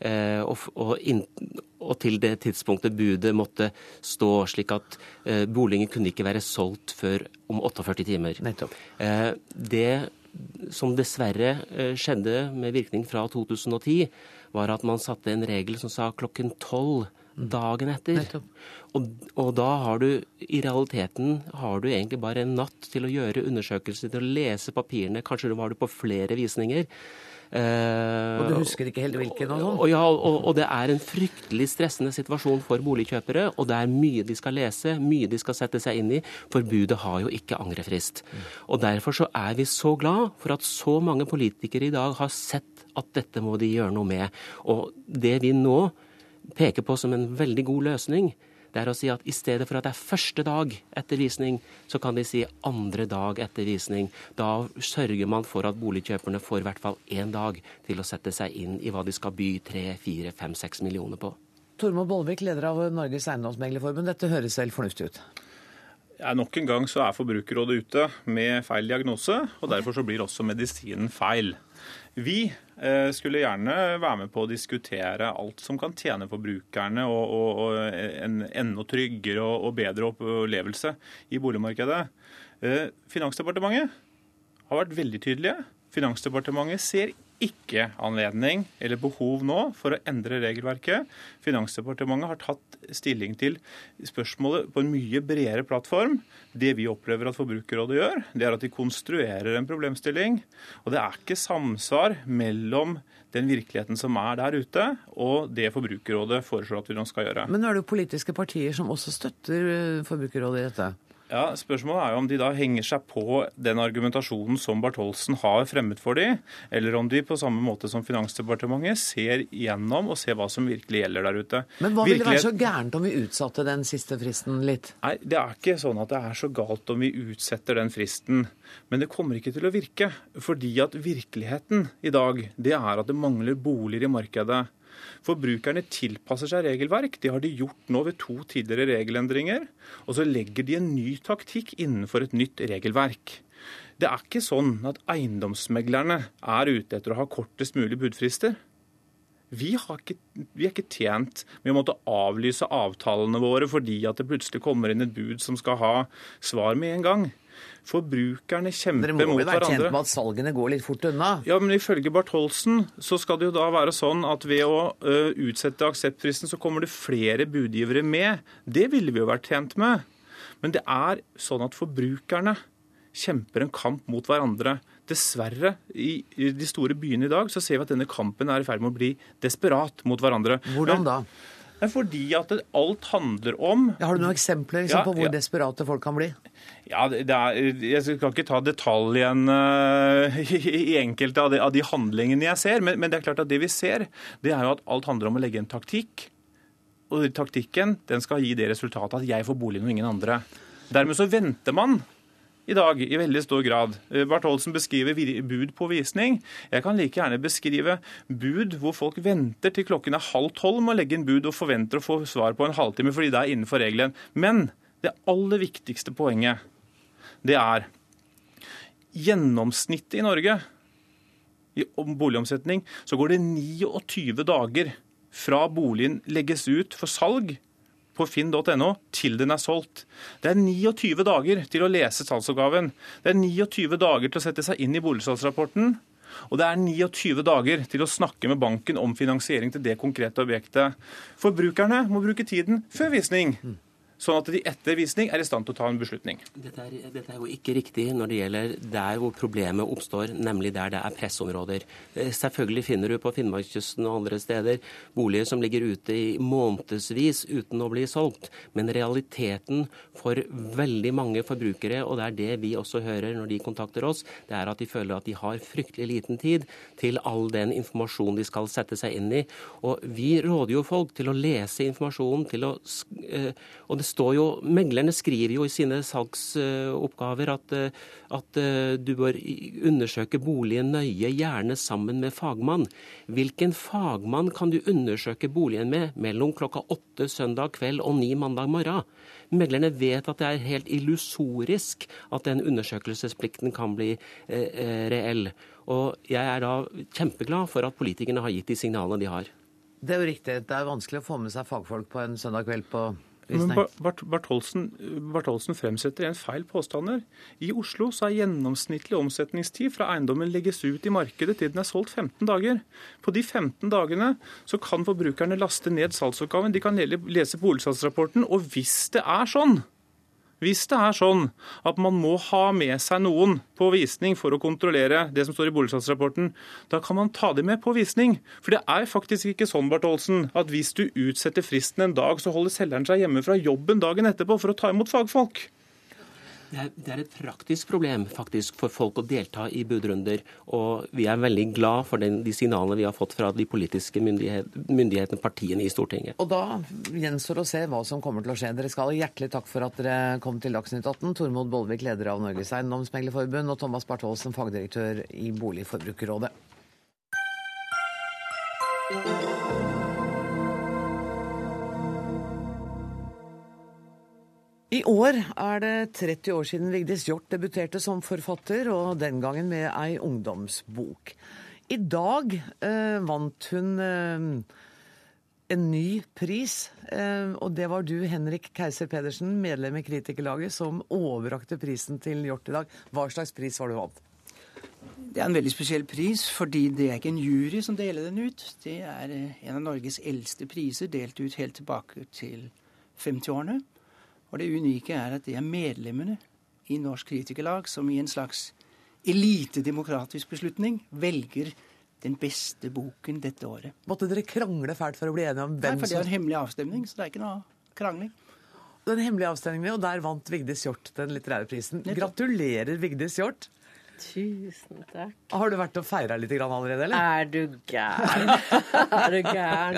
Speaker 11: til det tidspunktet budet måtte stå, slik at boligen kunne ikke være solgt før om 48 timer.
Speaker 1: Nettopp.
Speaker 11: Det som dessverre skjedde med virkning fra 2010, var at man satte en regel som sa klokken 12 dagen etter. Og da har du, i realiteten, egentlig bare en natt til å gjøre undersøkelser, til å lese papirene. Kanskje var du på flere visninger.
Speaker 1: Og du husker ikke helt hvilken og sånn?
Speaker 11: Og det er en fryktelig stressende situasjon for boligkjøpere, og det er mye de skal lese, mye de skal sette seg inn i, for budet har jo ikke angrefrist. Og derfor så er vi så glad for at så mange politikere i dag har sett at dette må de gjøre noe med. Og det vi nå peker på som en veldig god løsning, det er å si at i stedet for at det er første dag etter visning, så kan de si andre dag etter visning. Da sørger man for at boligkjøperne får i hvert fall 1 dag til å sette seg inn i hva de skal by 3, 4, 5, 6 millioner på.
Speaker 1: Tormod Bollvik, leder av Norges Eiendomsmeglerforbund. Dette høres vel fornuftig ut?
Speaker 12: Ja, nok en gang så er Forbrukerrådet ute med feil diagnose, og derfor så blir også medisinen feil. Vi skulle gjerne være med på å diskutere alt som kan tjene forbrukerne og en enda tryggere og bedre opplevelse i boligmarkedet. Finansdepartementet har vært veldig tydelige. Finansdepartementet ser ikke anledning eller behov nå for å endre regelverket. Finansdepartementet har tatt stilling til spørsmålet på en mye bredere plattform. Det vi opplever at Forbrukerrådet gjør, det er at de konstruerer en problemstilling. Og det er ikke samsvar mellom den virkeligheten som er der ute, og det Forbrukerrådet foreslår at vi nå skal gjøre.
Speaker 1: Men nå er det jo politiske partier som også støtter Forbrukerrådet i dette.
Speaker 12: Ja, Spørsmålet er jo om de da henger seg på den argumentasjonen som Bartholsen har fremmet for dem, eller om de på samme måte som Finansdepartementet ser igjennom og ser hva som virkelig gjelder der ute.
Speaker 1: Men hva ville det være så gærent om vi utsatte den siste fristen litt?
Speaker 12: Nei, det er ikke sånn at det er så galt om vi utsetter den fristen. Men det kommer ikke til å virke, fordi at virkeligheten i dag, det er at det mangler boliger i markedet. Forbrukerne tilpasser seg regelverk. Det har de gjort nå ved 2 tidligere regelendringer. Og så legger de en ny taktikk innenfor et nytt regelverk. Det er ikke sånn at eiendomsmeglerne er ute etter å ha kortest mulig budfrister. Vi er ikke tjent med å måtte avlyse avtalene våre fordi at det plutselig kommer inn et bud som skal ha svar med en gang. Forbrukerne kjemper mot hverandre.
Speaker 1: Dere må jo være tjent med at salgene går litt fort unna.
Speaker 12: Ja, men ifølge Bartholsen så skal det jo da være sånn at ved å utsette akseptfristen så kommer det flere budgivere med. Det ville vi jo vært tjent med. Men det er sånn at forbrukerne kjemper en kamp mot hverandre. Dessverre, i de store byene i dag så ser vi at denne kampen er i ferd med å bli desperat mot hverandre.
Speaker 1: Hvordan da?
Speaker 12: Fordi at alt handler om...
Speaker 1: Ja, har du noen eksempler på hvor desperate folk kan bli?
Speaker 12: Ja, jeg skal ikke ta detaljen i enkelte av de handlingene jeg ser, men det er klart at det vi ser, det er jo at alt handler om å legge en taktikk. Og taktikken den skal gi det resultatet at jeg får boligen og ingen andre. Dermed så venter man i dag i veldig stor grad. Bartholsen beskriver bud på visning. Jeg kan like gjerne beskrive bud hvor folk venter til klokken er 11:30 med å legge inn bud og forventer å få svar på en halvtime fordi det er innenfor regelen. Men det aller viktigste poenget, det er gjennomsnittet i Norge i boligomsetning, så går det 29 dager fra boligen legges ut for salg på finn.no til den er solgt. Det er 29 dager til å lese salgsoppgaven. Det er 29 dager til å sette seg inn i boligsalgsrapporten. Og det er 29 dager til å snakke med banken om finansiering til det konkrete objektet. Forbrukerne må bruke tiden før visning, sånn at de etter visning er i stand til å ta en beslutning.
Speaker 11: Dette er jo ikke riktig når det gjelder der hvor problemet oppstår, nemlig der det er pressområder. Selvfølgelig finner du på Finnmarkskysten og andre steder boliger som ligger ute i månedsvis uten å bli solgt. Men realiteten for veldig mange forbrukere, og det er det vi også hører når de kontakter oss, det er at de føler at de har fryktelig liten tid til all den informasjonen de skal sette seg inn i. Og vi råder jo folk til å lese informasjonen, og det står jo, meglerne skriver jo i sine salgsoppgaver at du bør undersøke boligen nøye, gjerne sammen med fagmann. Hvilken fagmann kan du undersøke boligen med mellom klokka 8 søndag kveld og 9 mandag morgen? Meglerne vet at det er helt illusorisk at den undersøkelsesplikten kan bli reell. Og jeg er da kjempeglad for at politikerne har gitt de signalene de har.
Speaker 1: Det er jo riktig. Det er vanskelig å få med seg fagfolk på en søndag kveld på
Speaker 12: Men Bartholsen fremsetter en feil påstander. I Oslo så er gjennomsnittlig omsetningstid fra eiendommen legges ut i markedet til den er solgt 15 dager. På de 15 dagene så kan forbrukerne laste ned salgsoppgaven, de kan lese boligsalgsrapporten, og hvis det er sånn at man må ha med seg noen på visning for å kontrollere det som står i boligsalgsrapporten, da kan man ta det med på visning. For det er faktisk ikke sånn, Bartholsen, at hvis du utsetter fristen en dag, så holder selgeren seg hjemme fra jobben dagen etterpå for å ta imot fagfolk.
Speaker 11: Det er et praktisk problem faktisk for folk å delta i budrunder, og vi er veldig glad for de signalene vi har fått fra de politiske myndighetene, partiene i Stortinget.
Speaker 1: Og da gjenstår å se hva som kommer til å skje. Dere skal ha hjertelig takk for at dere kom til Dagsnytt 18. Tormod Bollvik, leder av Norges Eiendomsmeglerforbund, og Thomas Bartholsen, fagdirektør i Boligforbrukerrådet. I år er det 30 år siden Vigdis Hjorth debuterte som forfatter, og den gangen med ei ungdomsbok. I dag vant hun en ny pris, og det var du, Henrik Keiser Pedersen, medlem i Kritikerlaget, som overrakte prisen til Hjorth i dag. Hva slags pris var det du vant?
Speaker 13: Det er en veldig spesiell pris, fordi det er ikke en jury som deler den ut. Det er en av Norges eldste priser, delt ut helt tilbake til 50-årene. Og det unike er at det er medlemmene i Norsk Kritikerlag som i en slags elitedemokratisk beslutning velger den beste boken dette året.
Speaker 1: Måtte dere krangle fælt for å bli enige om hvem som...
Speaker 13: Nei, for det er en hemmelig avstemning, så det er ikke noe krangling.
Speaker 1: Den hemmelige avstemningen, og der vant Vigdis Hjorth den litterære prisen. Gratulerer, Vigdis Hjorth.
Speaker 14: Tusen takk.
Speaker 1: Har du vært og feiret litt allerede, eller?
Speaker 14: Er du gæren? Er du gæren?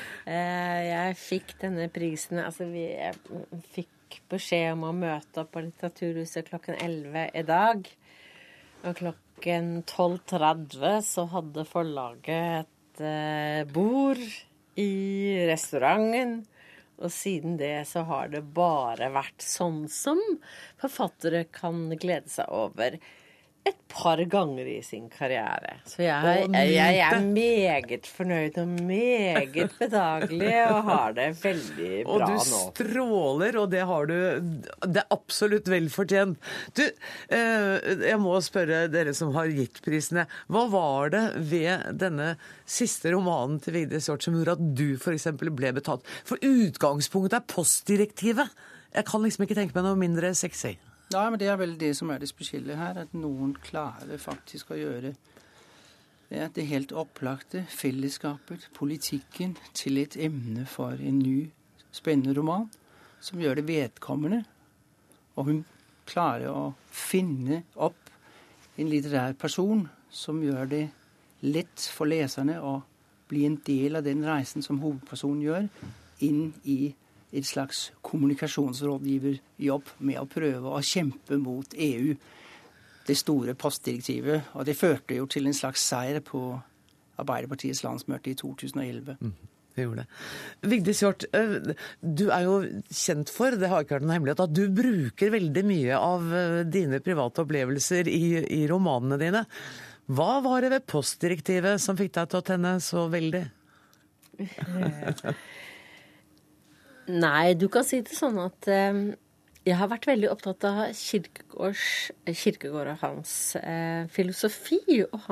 Speaker 14: Jeg fikk denne prisen, altså jeg fikk beskjed om å møte opp på Litteraturhuset klokken 11 i dag. Og klokken 12:30 så hadde forlaget et bord i restauranten. Og siden det så har det bare vært sånn som forfattere kan glede seg over et par ganger i sin karriere. Så jeg er meget fornøyd og meget bedagelig og har det veldig bra nå.
Speaker 1: Og du stråler, og det har du. Det er absolutt vel fortjent. Du, jeg må spørre dere som har gitt prisene. Hva var det ved denne siste romanen til Vigdis Hjorth som gjorde at du for eksempel ble betalt? For utgangspunktet er postdirektivet. Jeg kan liksom ikke tenke meg noe mindre sexy.
Speaker 13: Ja, men det er vel det som er det spesielle her, at noen klarer faktisk å gjøre det helt opplagte fellesskapet, politikken, til et emne for en ny, spennende roman, som gjør det vedkommende. Og hun klarer å finne opp en litterær person som gjør det lett for leserne å bli en del av den reisen som hovedpersonen gjør, inn i et slags kommunikasjonsrådgiverjobb med å prøve å kjempe mot EU, det store postdirektivet. Og det førte jo til en slags seier på Arbeiderpartiets landsmøte i 2011.
Speaker 1: Det gjorde det. Vigdis Hjorth, du er jo kjent for, det har ikke vært noen hemmelighet, at du bruker veldig mye av dine private opplevelser i romanene dine. Hva var det ved postdirektivet som fikk deg til å tenne så veldig?
Speaker 14: Nei, du kan si det sånn at jeg har vært veldig opptatt av Kierkegaard og hans filosofi og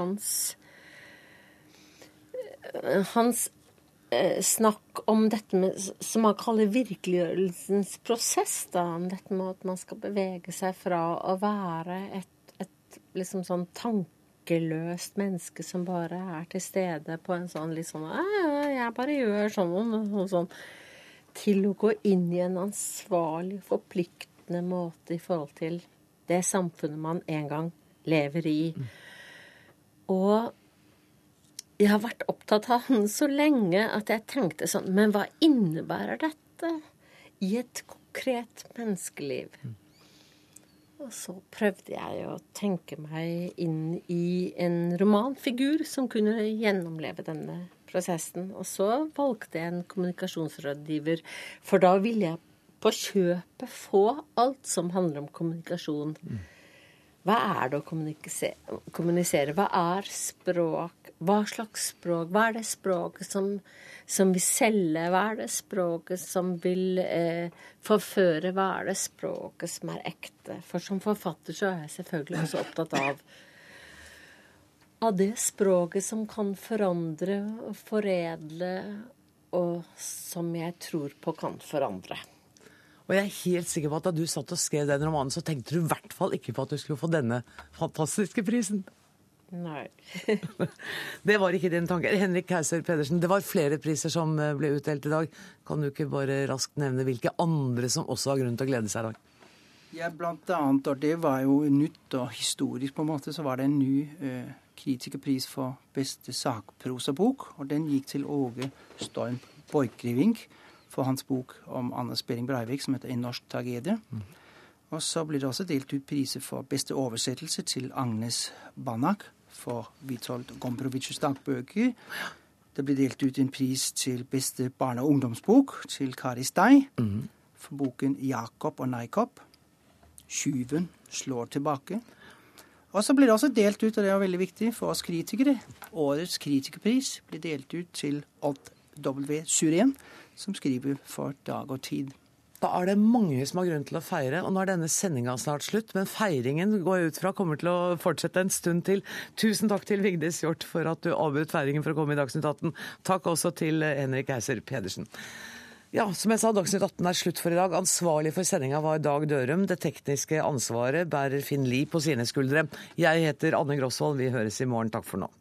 Speaker 14: hans snakk om dette med, som man kaller virkeliggjørelsens prosess, da, om dette med at man skal bevege seg fra å være et liksom sånn tankeløst menneske som bare er til stede på en sånn litt sånn jeg bare gjør sånn og sånn, til å gå inn i en ansvarlig, forpliktende måte i forhold til det samfunnet man en gang lever i. Og jeg har vært opptatt av den så lenge at jeg tenkte sånn, men hva innebærer dette i et konkret menneskeliv? Og så prøvde jeg å tenke meg inn i en romanfigur som kunne gjennomleve denne prosessen. Og så valgte jeg en kommunikasjonsrådgiver, for da ville jeg på kjøpet få alt som handler om kommunikasjon. Hva er det å kommunisere? Hva er språk? Hva slags språk? Hva er det språket som vil selge? Hva er det språket som vil forføre? Hva er det språket som er ekte? For som forfatter så er jeg selvfølgelig også opptatt av det språket som kan forandre og foredle, og som jeg tror på kan forandre.
Speaker 1: Og jeg er helt sikker på at da du satt og skrev den romanen, så tenkte du i hvert fall ikke på at du skulle få denne fantastiske prisen.
Speaker 14: Nei.
Speaker 1: Det var ikke din tanke. Henrik Kaiser Pedersen, det var flere priser som ble utdelt i dag. Kan du ikke bare raskt nevne hvilke andre som også har grunn til å glede seg i dag?
Speaker 13: Ja, blant annet, og det var jo nytt og historisk på en måte, så var det en ny kritikerpris for beste sakprosabok, og den gikk til Åge Storm Borchgrevink for hans bok om Anders Behring Breivik, som heter En norsk tragedie. Og så blir det også delt ut priser for beste oversettelse til Agnes Bannak for Witold Gombrowicz' dagbøker. Det blir delt ut en pris til beste barne- og ungdomsbok til Kari Stay for boken Jakob og Neikopp. Tyven slår tilbake. Og så blir det også delt ut, og det er veldig viktig for oss kritikere, årets kritikerpris blir delt ut til Odd W. Surén, som skriver for Dag og Tid.
Speaker 1: Da er det mange som har grunn til å feire, og nå er denne sendinga snart slutt. Men feiringen går jeg ut fra kommer til å fortsette en stund til. Tusen takk til Vigdis Hjorth for at du avbrøt feiringen for å komme i Dagsnytt 18. Takk også til Henrik Eiser Pedersen. Ja, som jeg sa, Dagsnytt 18 er slutt for i dag. Ansvarlig for sendinga var Dag Dørum. Det tekniske ansvaret bærer Finn Lie på sine skuldre. Jeg heter Anne Grosvold. Vi høres i morgen. Takk for nå.